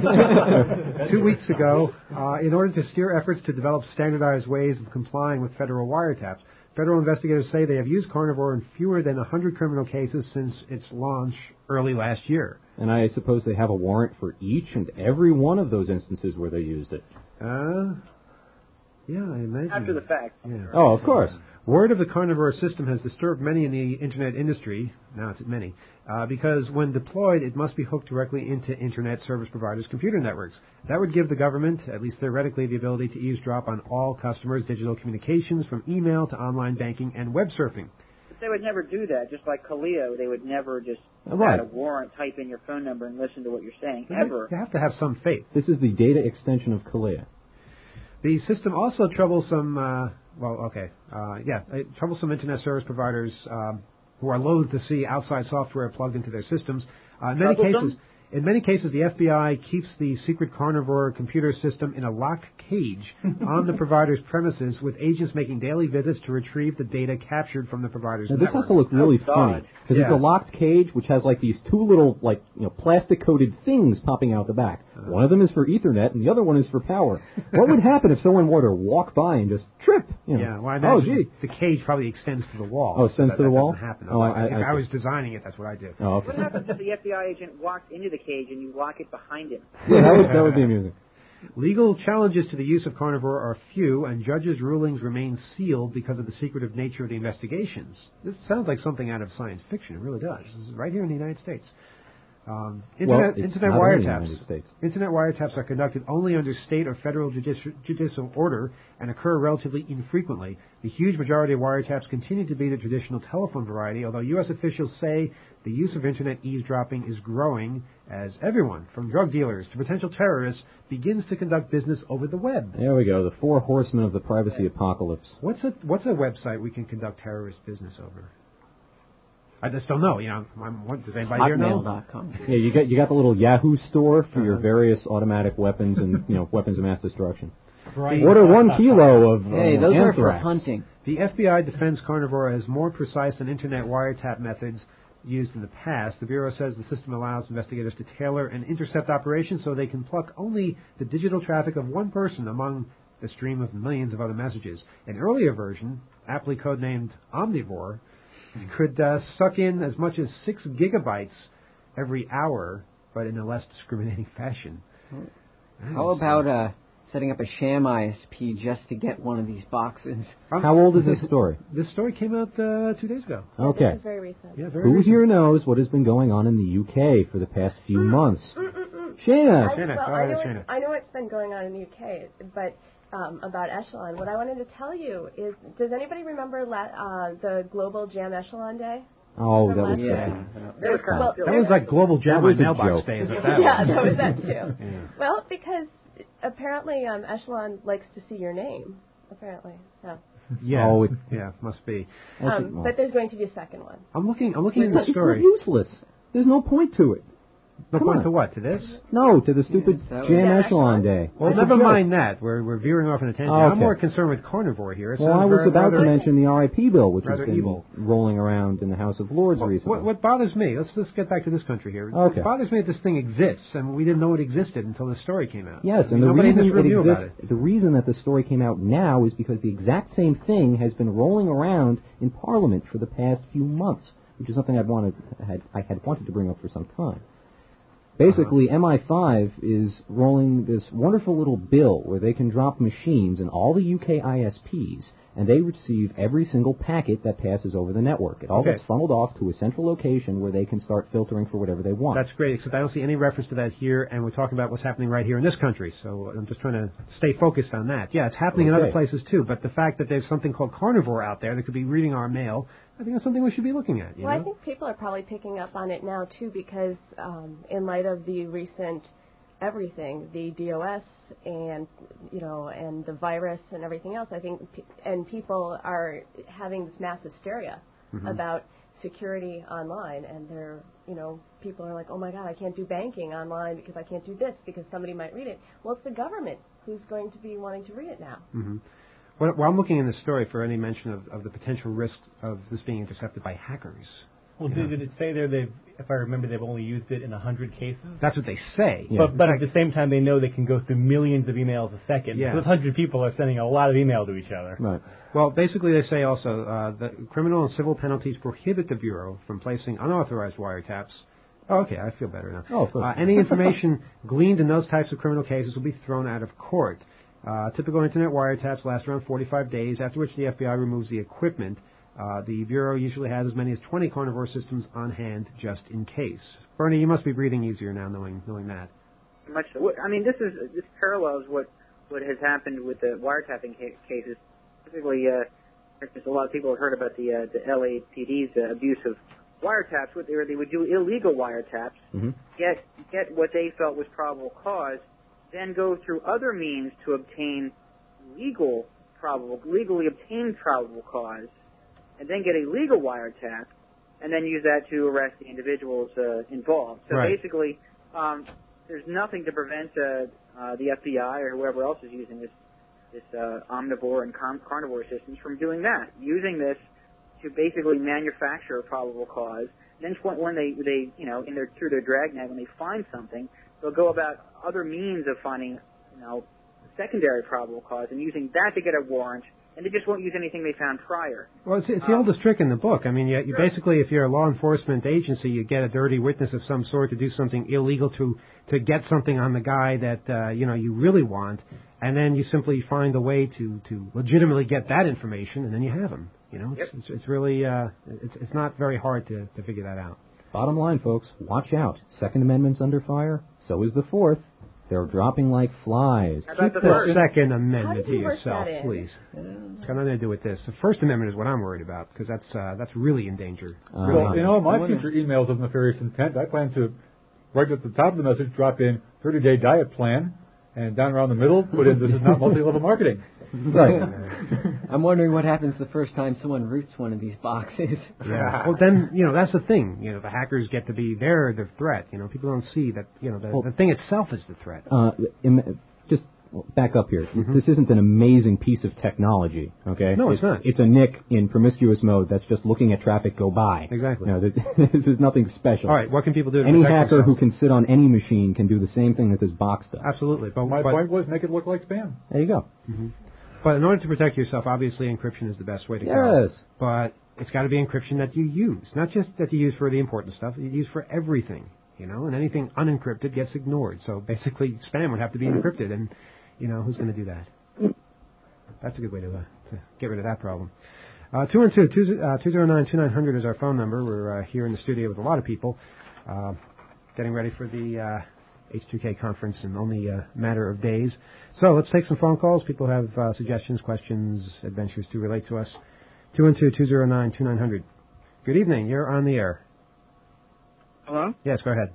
two weeks ago uh, in order to steer efforts to develop standardized ways of complying with federal wiretaps. Federal investigators say they have used Carnivore in fewer than one hundred criminal cases since its launch early last year. And I suppose they have a warrant for each and every one of those instances where they used it. Uh, yeah, I imagine. After the fact. Yeah. Oh, of course. Word of the Carnivore system has disturbed many in the Internet industry, now it's many, uh, because when deployed, it must be hooked directly into Internet service providers' computer networks. That would give the government, at least theoretically, the ability to eavesdrop on all customers' digital communications, from email to online banking and web surfing. But they would never do that. Just like Kaleo, they would never just Right. add a warrant, type in your phone number, and listen to what you're saying, You ever. You have to have some faith. This is the data extension of Kalea. The system also troubles some, uh, well, okay, uh, yeah, it troubles some Internet service providers um, who are loath to see outside software plugged into their systems. Uh, in many Troublesome? cases, in many cases, the F B I keeps the secret Carnivore computer system in a locked cage on the provider's premises, with agents making daily visits to retrieve the data captured from the provider's Now, this network. has to look really Oh, funny God. because it's Yeah. a locked cage which has like these two little like you know plastic-coated things popping out the back. Uh-huh. One of them is for Ethernet, and the other one is for power. What would happen if someone were to walk by and just trip? You know? Yeah, well, I oh, imagine gee. the cage probably extends to the wall. Oh, extends so that, to the that wall? doesn't happen. Oh, I- I- if I I see. was designing it, that's what I do. Oh, okay. What happens if the F B I agent walked into the cage and you lock it behind him? Yeah, that would, that would be amusing. Legal challenges to the use of Carnivore are few, and judges' rulings remain sealed because of the secretive nature of the investigations. This sounds like something out of science fiction. It really does. This is right here in the United States. Um, internet well, it's internet not only in the wiretaps. United States. Internet wiretaps are conducted only under state or federal judici- judicial order and occur relatively infrequently. The huge majority of wiretaps continue to be the traditional telephone variety, although U S officials say the use of Internet eavesdropping is growing as everyone, from drug dealers to potential terrorists, begins to conduct business over the web. There we go. The four horsemen of the privacy apocalypse. What's a what's a website we can conduct terrorist business over? I just don't know. You know, I'm, what, does anybody here know? Hotmail dot com. Yeah, you got you got the little Yahoo store for your various automatic weapons and you know weapons of mass destruction. Right. Order one kilo of Hey, uh, those are for anthrax. hunting. The F B I defends Carnivore as more precise than Internet wiretap methods used in the past. The Bureau says the system allows investigators to tailor and intercept operations so they can pluck only the digital traffic of one person among the stream of millions of other messages. An earlier version, aptly codenamed Omnivore, could uh, suck in as much as six gigabytes every hour, but in a less discriminating fashion. How about uh, setting up a sham I S P just to get one of these boxes? How old is this story? This story came out uh, two days ago. Okay. This is very recent. Yeah, very Who recent. here knows what has been going on in the U K for the past few months? I, Shayna. Shayna, well, go I ahead, know, Shayna. it's, I know what's been going on in the U K, but um, about Echelon, what I wanted to tell you is, does anybody remember la- uh, the Global Jam Echelon Day? Oh, From that was last year? sad. That was kind Well, of silly. That was like Global Jam That was on a mailbox joke. day. Is what that yeah, was. that was that too. Yeah. Well, because apparently um, Echelon likes to see your name. Apparently, so. Yeah, Oh, it- yeah, must be. Um, but there's going to be a second one. I'm looking. I'm looking at the It's so story. useless. There's no point to it. No Come point on. to what? To this? No, to the stupid Yes, that was- Jam Yeah, Echelon Echelon. Day. Well, It's a never joke. mind that. We're we're veering off in a tangent. Oh, I'm okay. more concerned with Carnivore here. It Well, sounds I was rather- about to rather- mention the R I P bill, which has rather been evil. rolling around in the House of Lords What, recently. what, what bothers me? Let's let's get back to this country here. Okay. It bothers me that this thing exists, and we didn't know it existed until the story came out. Yes, I mean, and the nobody in reason this room it knew about exists, the reason that the story came out now is because the exact same thing has been rolling around in Parliament for the past few months. which is something I'd wanted, had, I had wanted to bring up for some time. Basically, M I five is rolling this wonderful little bill where they can drop machines in all the U K I S Ps, and they receive every single packet that passes over the network. It all Okay. gets funneled off to a central location where they can start filtering for whatever they want. That's great, except I don't see any reference to that here, and we're talking about what's happening right here in this country, so I'm just trying to stay focused on that. Yeah, it's happening in Okay. other places too, but the fact that there's something called Carnivore out there that could be reading our mail, I think that's something we should be looking at. You Well, know? I think people are probably picking up on it now too, because um, in light of the recent everything, the D O S and you know and the virus and everything else, I think, pe- and people are having this mass hysteria Mhm. about security online, and they're you know people are like, oh my God, I can't do banking online because I can't do this because somebody might read it. Well, it's the government who's going to be wanting to read it now. Mm-hmm. Well, well, I'm looking in this story for any mention of, of the potential risk of this being intercepted by hackers. Well, You did, know? did it say there they've, if I remember, they've only used it in one hundred cases? That's what they say. But, but at the same time, they know they can go through millions of emails a second. Yeah. Those one hundred people are sending a lot of email to each other. Right. Well, basically they say also uh, that criminal and civil penalties prohibit the Bureau from placing unauthorized wiretaps. Oh, okay, I feel better now. Oh, of course. Uh, any information gleaned in those types of criminal cases will be thrown out of court. Uh, typical Internet wiretaps last around forty-five days, after which the F B I removes the equipment. Uh, the Bureau usually has as many as twenty Carnivore systems on hand just in case. Bernie, you must be breathing easier now knowing knowing that. Much. So. I mean, this is this parallels what what has happened with the wiretapping ca- cases. Typically, uh, for instance, a lot of people have heard about the uh, the L A P D's uh, abuse of wiretaps. What they, were, they would do illegal wiretaps, Mm-hmm. get get what they felt was probable cause, then go through other means to obtain legal probable legally obtained probable cause, and then get a legal wiretap, and then use that to arrest the individuals uh, involved. So Right. basically, um, there's nothing to prevent uh, uh, the F B I or whoever else is using this this uh, omnivore and car- carnivore systems from doing that, using this to basically manufacture a probable cause. And then when they they you know in their through their dragnet, when they find something, they'll go about other means of finding you know secondary probable cause and using that to get a warrant. And they just won't use anything they found prior. Well, it's, it's the Um, oldest trick in the book. I mean, you, you basically, if you're a law enforcement agency, you get a dirty witness of some sort to do something illegal to to get something on the guy that uh, you know you really want, and then you simply find a way to, to legitimately get that information, and then you have him. You know, it's Yep. it's, it's really uh, it's it's not very hard to, to figure that out. Bottom line, folks, watch out. Second Amendment's under fire. So is the Fourth. They're dropping like flies. How about Keep the the first? Second How Amendment did to you work yourself, that in? please. It's got nothing to do with this. The First Amendment is what I'm worried about because that's uh, that's really in danger. Uh, Really. Well, in all my future emails of nefarious intent, I plan to, right at the top of the message, drop in thirty-day diet plan, and down around the middle, put in this is not multi-level marketing. Right. I'm wondering what happens the first time someone roots one of these boxes. Yeah. Well, then you know that's the thing. You know, the hackers get to be they're the threat. You know, people don't see that. You know, the, Well- the thing itself is the threat. Uh, im- just back up here. Mhm. This isn't an amazing piece of technology, okay? No, it's not. It's a Nick in promiscuous mode that's just looking at traffic go by. Exactly. You know, th- this is nothing special. All right, what can people do to Any protect hacker who themselves? can sit on any machine can do the same thing that this box does. Absolutely. But, My but, point was make it look like spam. There you go. but in order to protect yourself, obviously encryption is the best way to go. Yes. But it's got to be encryption that you use, not just that you use for the important stuff. You use for everything, you know. And anything unencrypted gets ignored. So basically, spam would have to be encrypted, and you know who's going to do that? That's a good way to, uh, to get rid of that problem. Uh, two one two, two zero nine, two nine hundred is our phone number. We're uh, here in the studio with a lot of people, uh, getting ready for the uh, H two K conference in only a matter of days. So let's take some phone calls. People have uh, suggestions, questions, adventures to relate to us. two one two, two zero nine, two nine hundred. Good evening. You're on the air. Hello? Yes, go ahead.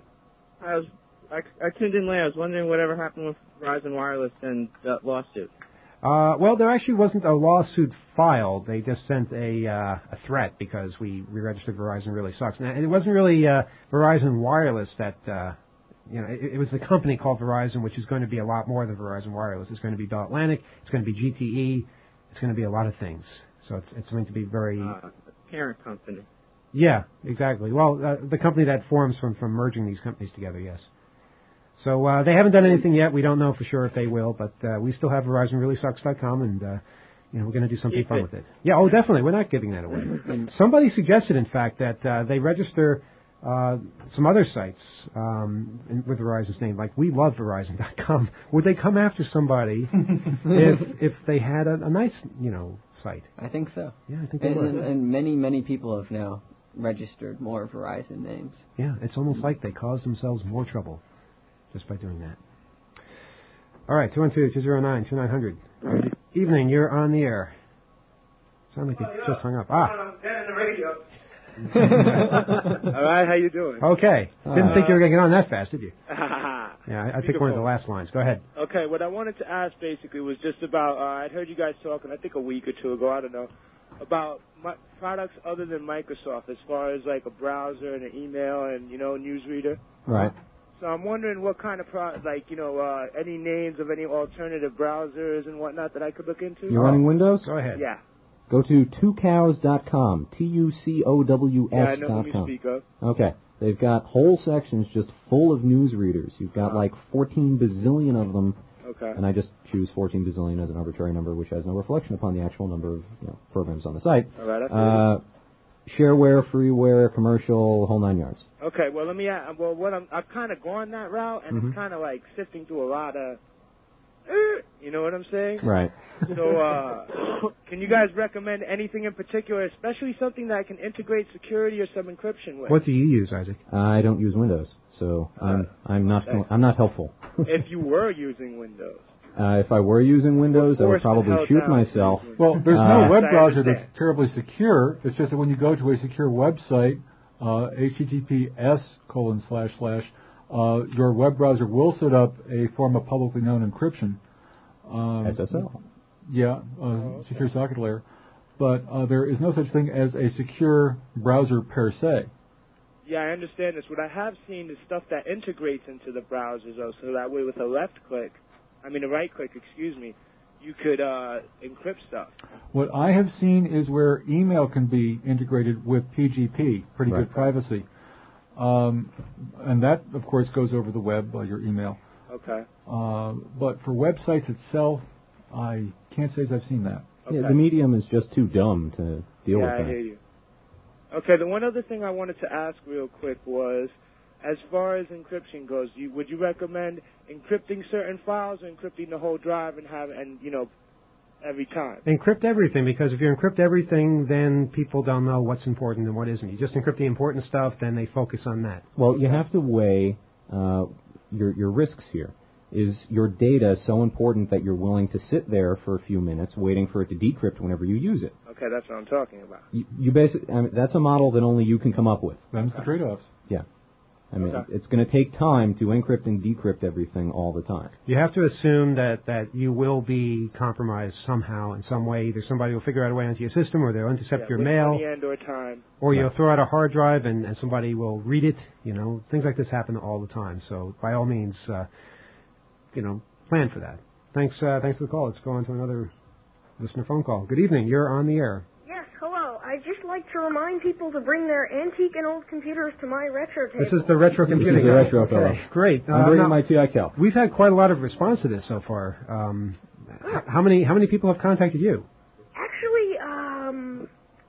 I was I, I tuned in late. I was wondering whatever happened with Verizon Wireless and that lawsuit. Uh, well, there actually wasn't a lawsuit filed. They just sent a uh, a threat because we re-registered Verizon really sucks. And it wasn't really uh, Verizon Wireless that, uh, you know, it, it was the company called Verizon, which is going to be a lot more than Verizon Wireless. It's going to be Bell Atlantic. It's going to be G T E. It's going to be a lot of things. So it's it's going to be very... Uh, parent company. Yeah, exactly. Well, uh, the company that forms from, from merging these companies together, yes. So uh, they haven't done anything yet. We don't know for sure if they will, but uh, we still have Verizon Really Sucks dot com, and uh, you know, we're going to do something Keep fun it. with it. Yeah, oh, definitely. We're not giving that away. Somebody suggested, in fact, that uh, they register uh, some other sites um, in, with Verizon's name, like we love Verizon dot com. Would they come after somebody if if they had a, a nice, you know, site? I think so. Yeah, I think they and, would. and, and many, many people have now registered more Verizon names. Yeah, it's almost like they caused themselves more trouble just by doing that. All right, two one two, two zero nine, two nine hundred. Good evening, you're on the air. Sound like you just hung up. Ah. I'm dead on the radio. All right, how you doing? Okay. Didn't Uh, think you were going to get on that fast, did you? yeah, Yeah, I, I picked one of the last lines. Go ahead. Okay, what I wanted to ask basically was just about, uh, I'd heard you guys talking, I think a week or two ago, I don't know, about mi- products other than Microsoft as far as like a browser and an email and, you know, newsreader. Right. So I'm wondering what kind of, pro- like, you know, uh, any names of any alternative browsers and whatnot that I could look into? You're running Windows? Go ahead. Yeah. Go to two cows dot com, T U C O W Yeah, I S know dot who you com. speak of. Okay. They've got whole sections just full of news readers. You've got like fourteen bazillion of them. Okay. And I just choose fourteen bazillion as an arbitrary number, which has no reflection upon the actual number of you know, programs on the site. All right, I feel uh, shareware, freeware, commercial, whole nine yards. Okay, well, let me ask, well, what I'm, I've kind of gone that route, and Mhm. it's kind of like sifting through a lot of, uh, you know what I'm saying? Right. So, uh, can you guys recommend anything in particular, especially something that can integrate security or some encryption with? What do you use, Isaac? I don't use Windows, so I'm I'm not I'm not helpful. If you were using Windows. Uh, if I were using Windows, I would Force the probably hell shoot down. myself. Well, there's Uh, no web I browser understand. that's terribly secure. It's just that when you go to a secure website, uh, https colon slash slash, uh, your web browser will set up a form of publicly known encryption. Um, S S L. Yeah, uh, secure socket layer. But uh, there is no such thing as a secure browser per se. Yeah, I understand this. What I have seen is stuff that integrates into the browsers, though, so that way with a left click, I mean a right click, excuse me, you could uh, encrypt stuff. What I have seen is where email can be integrated with P G P, pretty Right. good privacy. Um, and that, of course, goes over the web, uh, your email. Okay. Uh, but for websites itself, I can't say as I've seen that. Yeah, Okay. the medium is just too dumb to deal yeah, with I that. hear you. Okay, the one other thing I wanted to ask real quick was, as far as encryption goes, you, would you recommend encrypting certain files or encrypting the whole drive and have, and you know, every time? Encrypt everything, because if you encrypt everything, then people don't know what's important and what isn't. You just encrypt the important stuff, then they focus on that. Well, you have to weigh uh, your your risks here. Is your data so important that you're willing to sit there for a few minutes waiting for it to decrypt whenever you use it? Okay, that's what I'm talking about. You, you basically, I mean, that's a model that only you can come up with. Them's the trade-offs. Yeah. I mean, Okay. it's going to take time to encrypt and decrypt everything all the time. You have to assume that, that you will be compromised somehow in some way. Either somebody will figure out a way onto your system, or they'll intercept Yeah, your with mail, money and or time. or you'll throw out a hard drive and, and somebody will read it. You know, things like this happen all the time. So by all means, uh, you know, plan for that. Thanks, uh, thanks for the call. Let's go on to another listener phone call. Good evening. You're on the air. Yes, hello. I'd just like to remind people to bring their antique and old computers to my retro table. This is the retro computing. This is the retro okay. fellow. Great. I'm Uh, bringing now, my T I Cal. We've had quite a lot of response to this so far. Um, h- how many how many people have contacted you? Actually, um,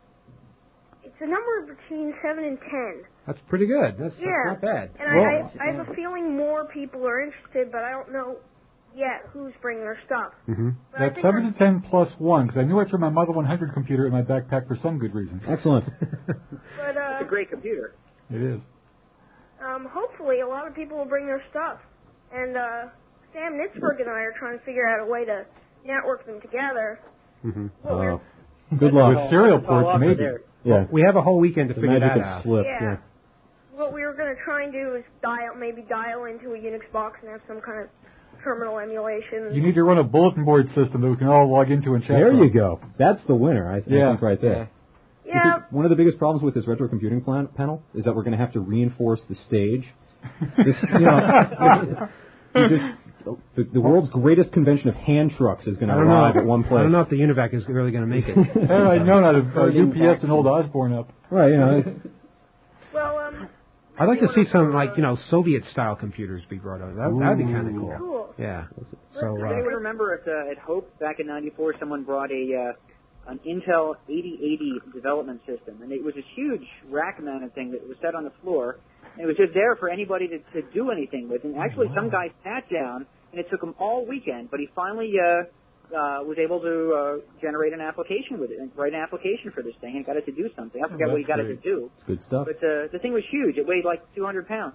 it's a number between seven and ten. That's pretty good. That's, Yeah. that's not bad. And Well, I, I, I have a feeling more people are interested, but I don't know yet who's bringing their stuff. Mm-hmm. But I That's think seven to ten plus one, because I knew I threw my Mother one hundred computer in my backpack for some good reason. Excellent. But uh, It's a great computer. It is. um, hopefully a lot of people will bring their stuff. And uh, Sam Nitzberg and I are trying to figure out a way to network them together. Mm-hmm. What we're- Uh, good luck. With serial ports, maybe. Yeah. We have a whole weekend to The figure magic that of out. slip. Yeah. Yeah. What we were going to try and do is dial, maybe dial into a Unix box and have some kind of terminal emulation. You need to run a bulletin board system that we can all log into and chat There from. you go. That's the winner, I, th- I Yeah. think, right there. Yeah. Because one of the biggest problems with this retro computing plan- panel is that we're going to have to reinforce the stage. This, you know, you just, the, the world's greatest convention of hand trucks is going to I don't know. arrive at one place. I don't know if the Univac is really going to make it. Hey, I know how to uh, U P S and old Osborne up. Right, you know. Well, um, I'd like to see some, like, you know, Soviet-style computers be brought over. That would be kind of cool. cool. Yeah. So, So, Does uh, anyone remember at, uh, at Hope back in ninety-four, someone brought a uh, an Intel eighty eighty development system, and it was a huge rack-mounted thing that was set on the floor. And it was just there for anybody to, to do anything with. And actually, some guy sat down, and it took him all weekend, but he finally uh, uh, was able to uh, generate an application with it, and write an application for this thing, and got it to do something. I forget Oh, what he got great. it to do. It's good stuff. But uh, the thing was huge. It weighed like two hundred pounds.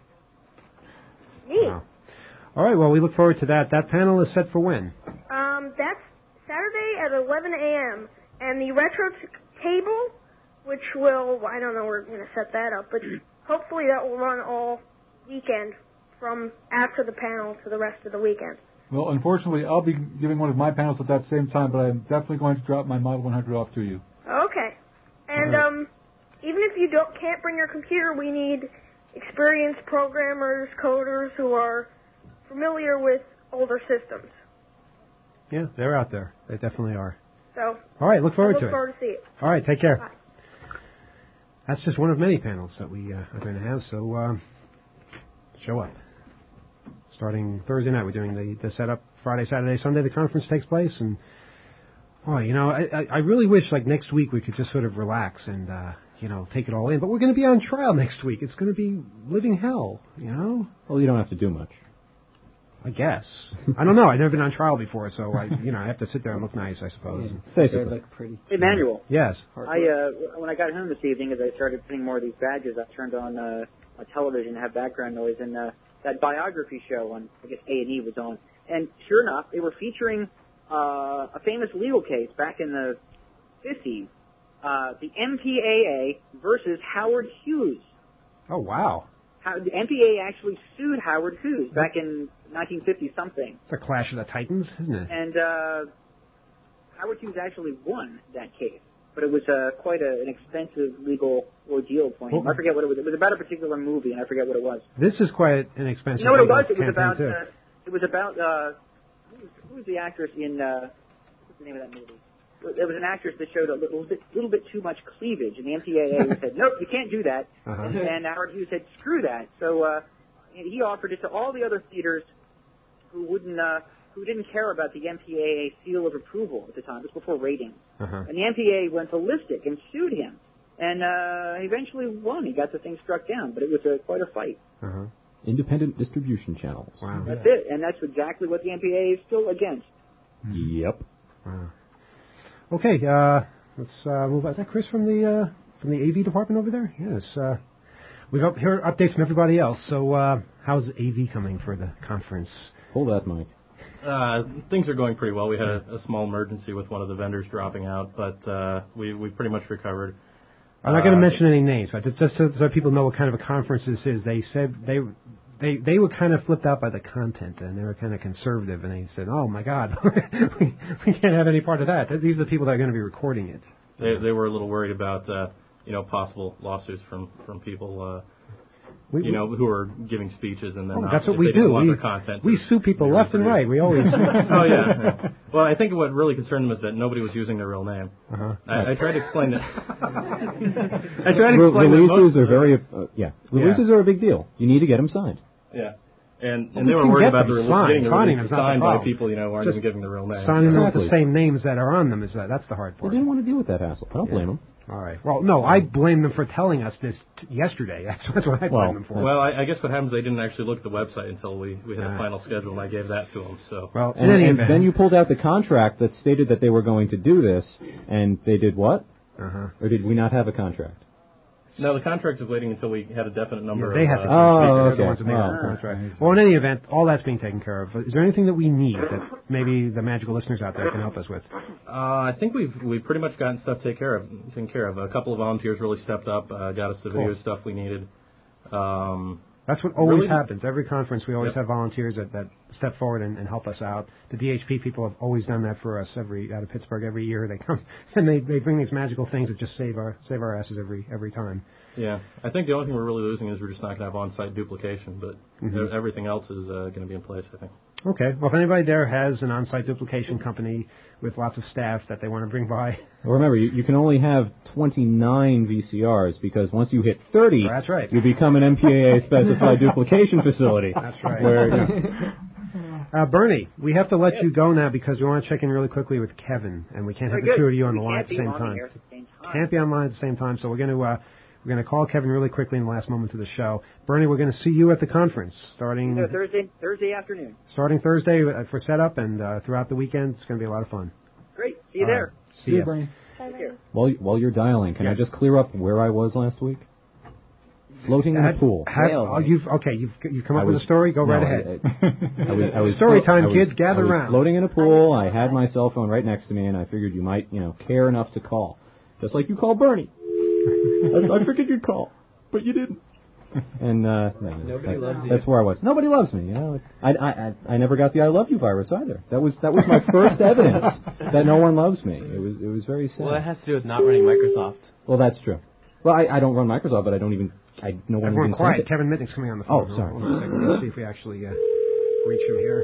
Neat. Wow. All right, well, we look forward to that. That panel is set for when? Um, that's Saturday at eleven a.m. And the retro t- table, which will, I don't know, we're going to set that up, but hopefully that will run all weekend from after the panel to the rest of the weekend. Well, unfortunately, I'll be giving one of my panels at that same time, but I'm definitely going to drop my Model one hundred off to you. Okay. And All right. um, even if you don't can't bring your computer, we need experienced programmers, coders who are familiar with older systems. Yeah, they're out there. They definitely are. So, All right, look forward I look to it. forward to see it. All right, take care. Bye. That's just one of many panels that we uh, are going to have, so uh, show up. Starting Thursday night, we're doing the, the setup. Friday, Saturday, Sunday, the conference takes place, and oh, you know, I, I, I really wish like next week we could just sort of relax and uh, you know take it all in. But we're going to be on trial next week. It's going to be living hell, you know. Well, you don't have to do much. I guess. I don't know. I've never been on trial before, so I, you know, I have to sit there and look nice, I suppose. They look pretty. Hey, Manuel. Yes. I uh, when I got home this evening, as I started putting more of these badges, I turned on uh, a television to have background noise, and uh, that biography show on, I guess A and E was on, and sure enough, they were featuring uh, a famous legal case back in the fifties, uh, the M P A A versus Howard Hughes. Oh wow. How, the M P A A actually sued Howard Hughes back in nineteen fifty something. It's a clash of the titans, isn't it? And uh, Howard Hughes actually won that case, but it was uh, quite a, an expensive legal ordeal for him. Well, I forget what it was. It was about a particular movie, and I forget what it was. This is quite an expensive. You know what it legal was? It was campaign, about. too. Uh, it was about. Uh, who, was, who was the actress in? Uh, what's the name of that movie? There was an actress that showed a little bit, little bit too much cleavage, and the M P A A said, "Nope, you can't do that." Uh-huh. And Howard Hughes said, "Screw that." So uh, he offered it to all the other theaters who wouldn't, uh, who didn't care about the M P A A seal of approval at the time. It was before ratings, Uh-huh. and the M P A A went ballistic and sued him, and uh, he eventually won. He got the thing struck down, but it was uh, quite a fight. Uh-huh. Independent distribution channels. Wow. That's it, and that's exactly what the M P A A is still against. Yep. Wow. Okay, uh, let's uh, move on. Is that Chris from the uh, from the A V department over there? Yes. Uh, we've up here updates from everybody else. So, uh, how's A V coming for the conference? Hold that, Mike. Uh, things are going pretty well. We had a, a small emergency with one of the vendors dropping out, but uh, we we pretty much recovered. I'm not going to Uh, mention any names, but just, just so, so people know what kind of a conference this is. They said they they they were kind of flipped out by the content, and they were kind of conservative, and they said, "Oh my God, we, we can't have any part of that." These are the people that are going to be recording it. They they were a little worried about uh, you know possible lawsuits from from people uh, We- you know who are giving speeches and then Oh, not, that's what if we they didn't do. want We, their content. we sue people left and right. We always. Oh yeah, yeah. Well, I think what really concerned them is that nobody was using their real name. Uh-huh. I, I tried to explain that. I tried to explain that releases most- are very uh, yeah. Releases are a big deal. You need to get them signed. Yeah. And, Well, and we they were can worried get about them the release, signed. getting the Signing release is not the signed by problem. people, you know, who aren't Just even giving the real name. Signing them with Exactly. the same names that are on them is uh, that's the hard They part. didn't want to deal with that hassle. I don't Yeah. blame them. All right. Well, no, I blame them for telling us this t- yesterday. That's, that's what I blame Well, them for. Well, I, I guess what happens, they didn't actually look at the website until we, we had Ah. a final schedule, and I gave that to them. So. Well, in And, any and event, then you pulled out the contract that stated that they were going to do this, and they did what? Uh-huh. Or did we not have a contract? No, the contract is waiting until we had a definite number they of... have uh, to. Oh, they're the okay. ones that make Wow. the contract. Well, in any event, all that's being taken care of. Is there anything that we need that maybe the magical listeners out there can help us with? Uh, I think we've we've pretty much gotten stuff taken care of. Taken care of. A couple of volunteers really stepped up, uh, got us the video Cool. stuff we needed. Um, That's what always really- happens. Every conference, we always Yep. have volunteers that, that step forward and, and help us out. The D H P people have always done that for us every out of Pittsburgh every year. They come and they, they bring these magical things that just save our save our asses every every time. Yeah, I think the only thing we're really losing is we're just not going to have on-site duplication, but Mhm. e- everything else is uh, going to be in place, I think. Okay. Well, if anybody there has an on-site duplication company with lots of staff that they want to bring by, Well, remember, you, you can only have twenty-nine V C Rs because once you hit thirty, that's right. you become an M P A A specified duplication facility. That's right. Where, you know, Uh, Bernie, we have to let yes. you go now because we want to check in really quickly with Kevin, and we can't Very have the good. two of you on we the line at the same time. At the same time. Can't be online at the same time, so we're going to uh, we're going to call Kevin really quickly in the last moment of the show. Bernie, we're going to see you at the conference starting no, Thursday Thursday afternoon. Starting Thursday for setup, and uh, throughout the weekend, it's going to be a lot of fun. Great. See you All there. Right. See, see you, Bernie. Take care. While while you're dialing, can yes. I just clear up where I was last week? Floating in have, a pool. Have, oh, you've okay. You've you come up was, with a story. Go no, right ahead. I, I, I was, I was story time, I was, kids. Gather I was around. Floating in a pool. I had my cell phone right next to me, and I figured you might, you know, care enough to call, just like you called Bernie. I, I figured you'd call, but you didn't. And uh, no, nobody that, loves you. That's where I was. Nobody loves me. You know, I, I I I never got the I love you virus either. That was that was my first evidence that no one loves me. It was it was very sad. Well, that has to do with not running Microsoft. Well, that's true. Well, I, I don't run Microsoft, but I don't even I no one Everyone even quiet. sent it. Kevin Mitnick's coming on the phone. Oh, sorry. Hold on a second. Let's see if we actually uh, reach him here.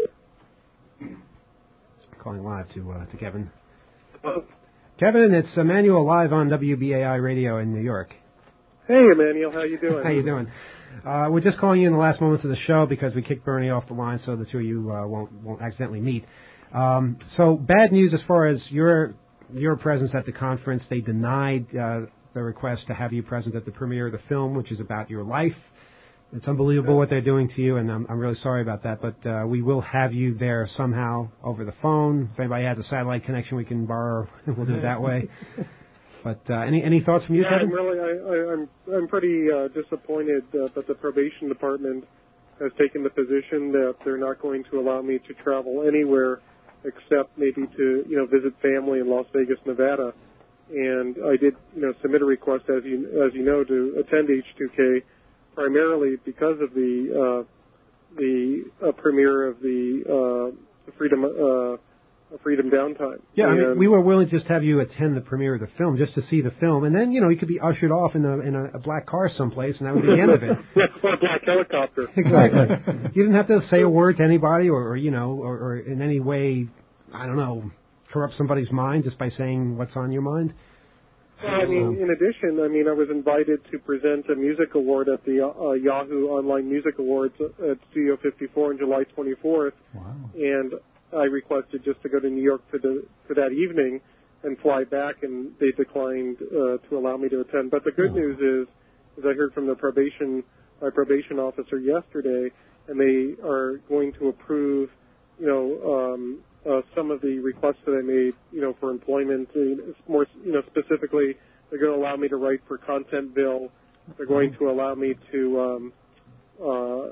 Calling live to uh, to Kevin. Hello. Kevin, it's Emmanuel live on W B A I Radio in New York. Hey, Emmanuel, how you doing? How you doing? Uh, we're just calling you in the last moments of the show because we kicked Bernie off the line, so the two of you uh, won't won't accidentally meet. Um, so bad news as far as your your presence at the conference. They denied uh, the request to have you present at the premiere of the film, which is about your life. It's unbelievable what they're doing to you, and I'm, I'm really sorry about that. But uh, we will have you there somehow over the phone. If anybody has a satellite connection we can borrow, we'll do it that way. But uh, any any thoughts from you, yeah, Kevin? I'm really, I, I, I'm I'm pretty uh, disappointed uh, that the probation department has taken the position that they're not going to allow me to travel anywhere except maybe to you know visit family in Las Vegas, Nevada. And I did you know submit a request, as you as you know, to attend H two K, primarily because of the uh, the uh, premiere of the uh, Freedom. Uh, Freedom Downtime. Yeah, and I mean, we were willing to just have you attend the premiere of the film, just to see the film, and then you know you could be ushered off in a in a, a black car someplace, and that would be the end of it. Yeah, a black helicopter. Exactly. You didn't have to say a word to anybody, or, or you know, or, or in any way, I don't know, corrupt somebody's mind just by saying what's on your mind. Well, I mean, in addition, I mean, I was invited to present a music award at the uh, Yahoo Online Music Awards at Studio fifty-four on July twenty-fourth. Wow. And I requested just to go to New York for the for that evening and fly back, and they declined uh, to allow me to attend. But the good oh. news is, is I heard from the probation my probation officer yesterday, and they are going to approve, you know, um, uh, some of the requests that I made, you know, for employment. More, you know, specifically, they're going to allow me to write for Contentville. They're going to allow me to. Um, uh,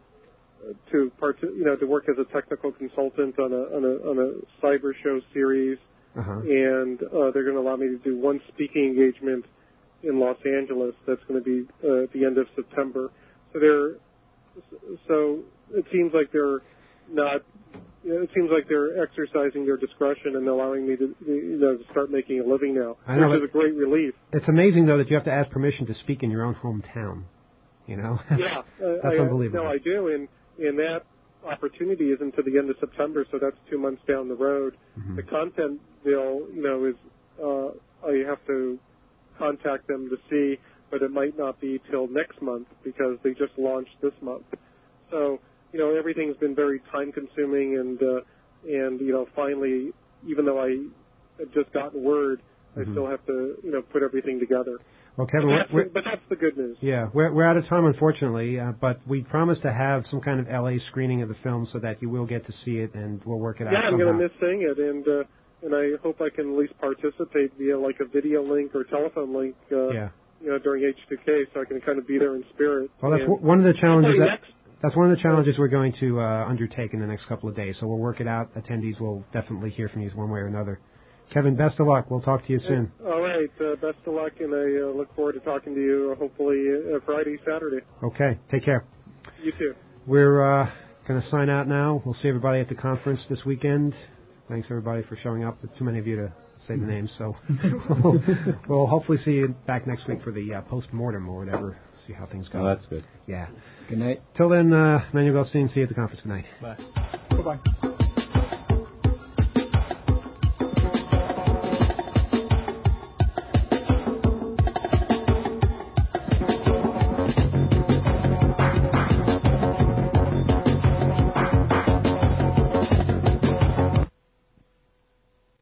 to part, you know, to work as a technical consultant on a on a on a cyber show series, uh-huh. and uh, they're going to allow me to do one speaking engagement in Los Angeles. That's going to be uh, at the end of September. So they're so it seems like they're not. You know, it seems like they're exercising their discretion and allowing me to, you know, to start making a living now, I know, which is a great relief. It's amazing though that you have to ask permission to speak in your own hometown. You know, yeah, that's I, unbelievable. No, I do, and and that opportunity is until the end of September, so that's two months down the road. Mm-hmm. The content bill, you know, is uh, I have to contact them to see, but it might not be till next month because they just launched this month. So, you know, everything's been very time-consuming, and uh, and you know, finally, even though I had just gotten word, mm-hmm. I still have to, you know, put everything together. Well, Kevin, but, that's, we're, but that's the good news. Yeah, we're we're out of time, unfortunately, uh, but we promised to have some kind of L A screening of the film so that you will get to see it, and we'll work it yeah, out. I'm somehow. going to miss seeing it, and uh, and I hope I can at least participate via like a video link or telephone link. Uh, yeah. You know, during H two K, so I can kind of be there in spirit. Well, that's and w- one of the challenges. That, next, that's one of the challenges we're going to uh, undertake in the next couple of days. So we'll work it out. Attendees will definitely hear from you one way or another. Kevin, best of luck. We'll talk to you soon. All right. Uh, best of luck, and I uh, look forward to talking to you uh, hopefully uh, Friday, Saturday. Okay. Take care. You too. We're uh, going to sign out now. We'll see everybody at the conference this weekend. Thanks, everybody, for showing up. There's too many of you to say the names, so we'll, we'll hopefully see you back next week for the uh, post-mortem or whatever, see how things go. Oh, that's good. Yeah. Good night. Till then, uh, Manuel Goldstein, see you at the conference. Good night. Bye. Bye-bye.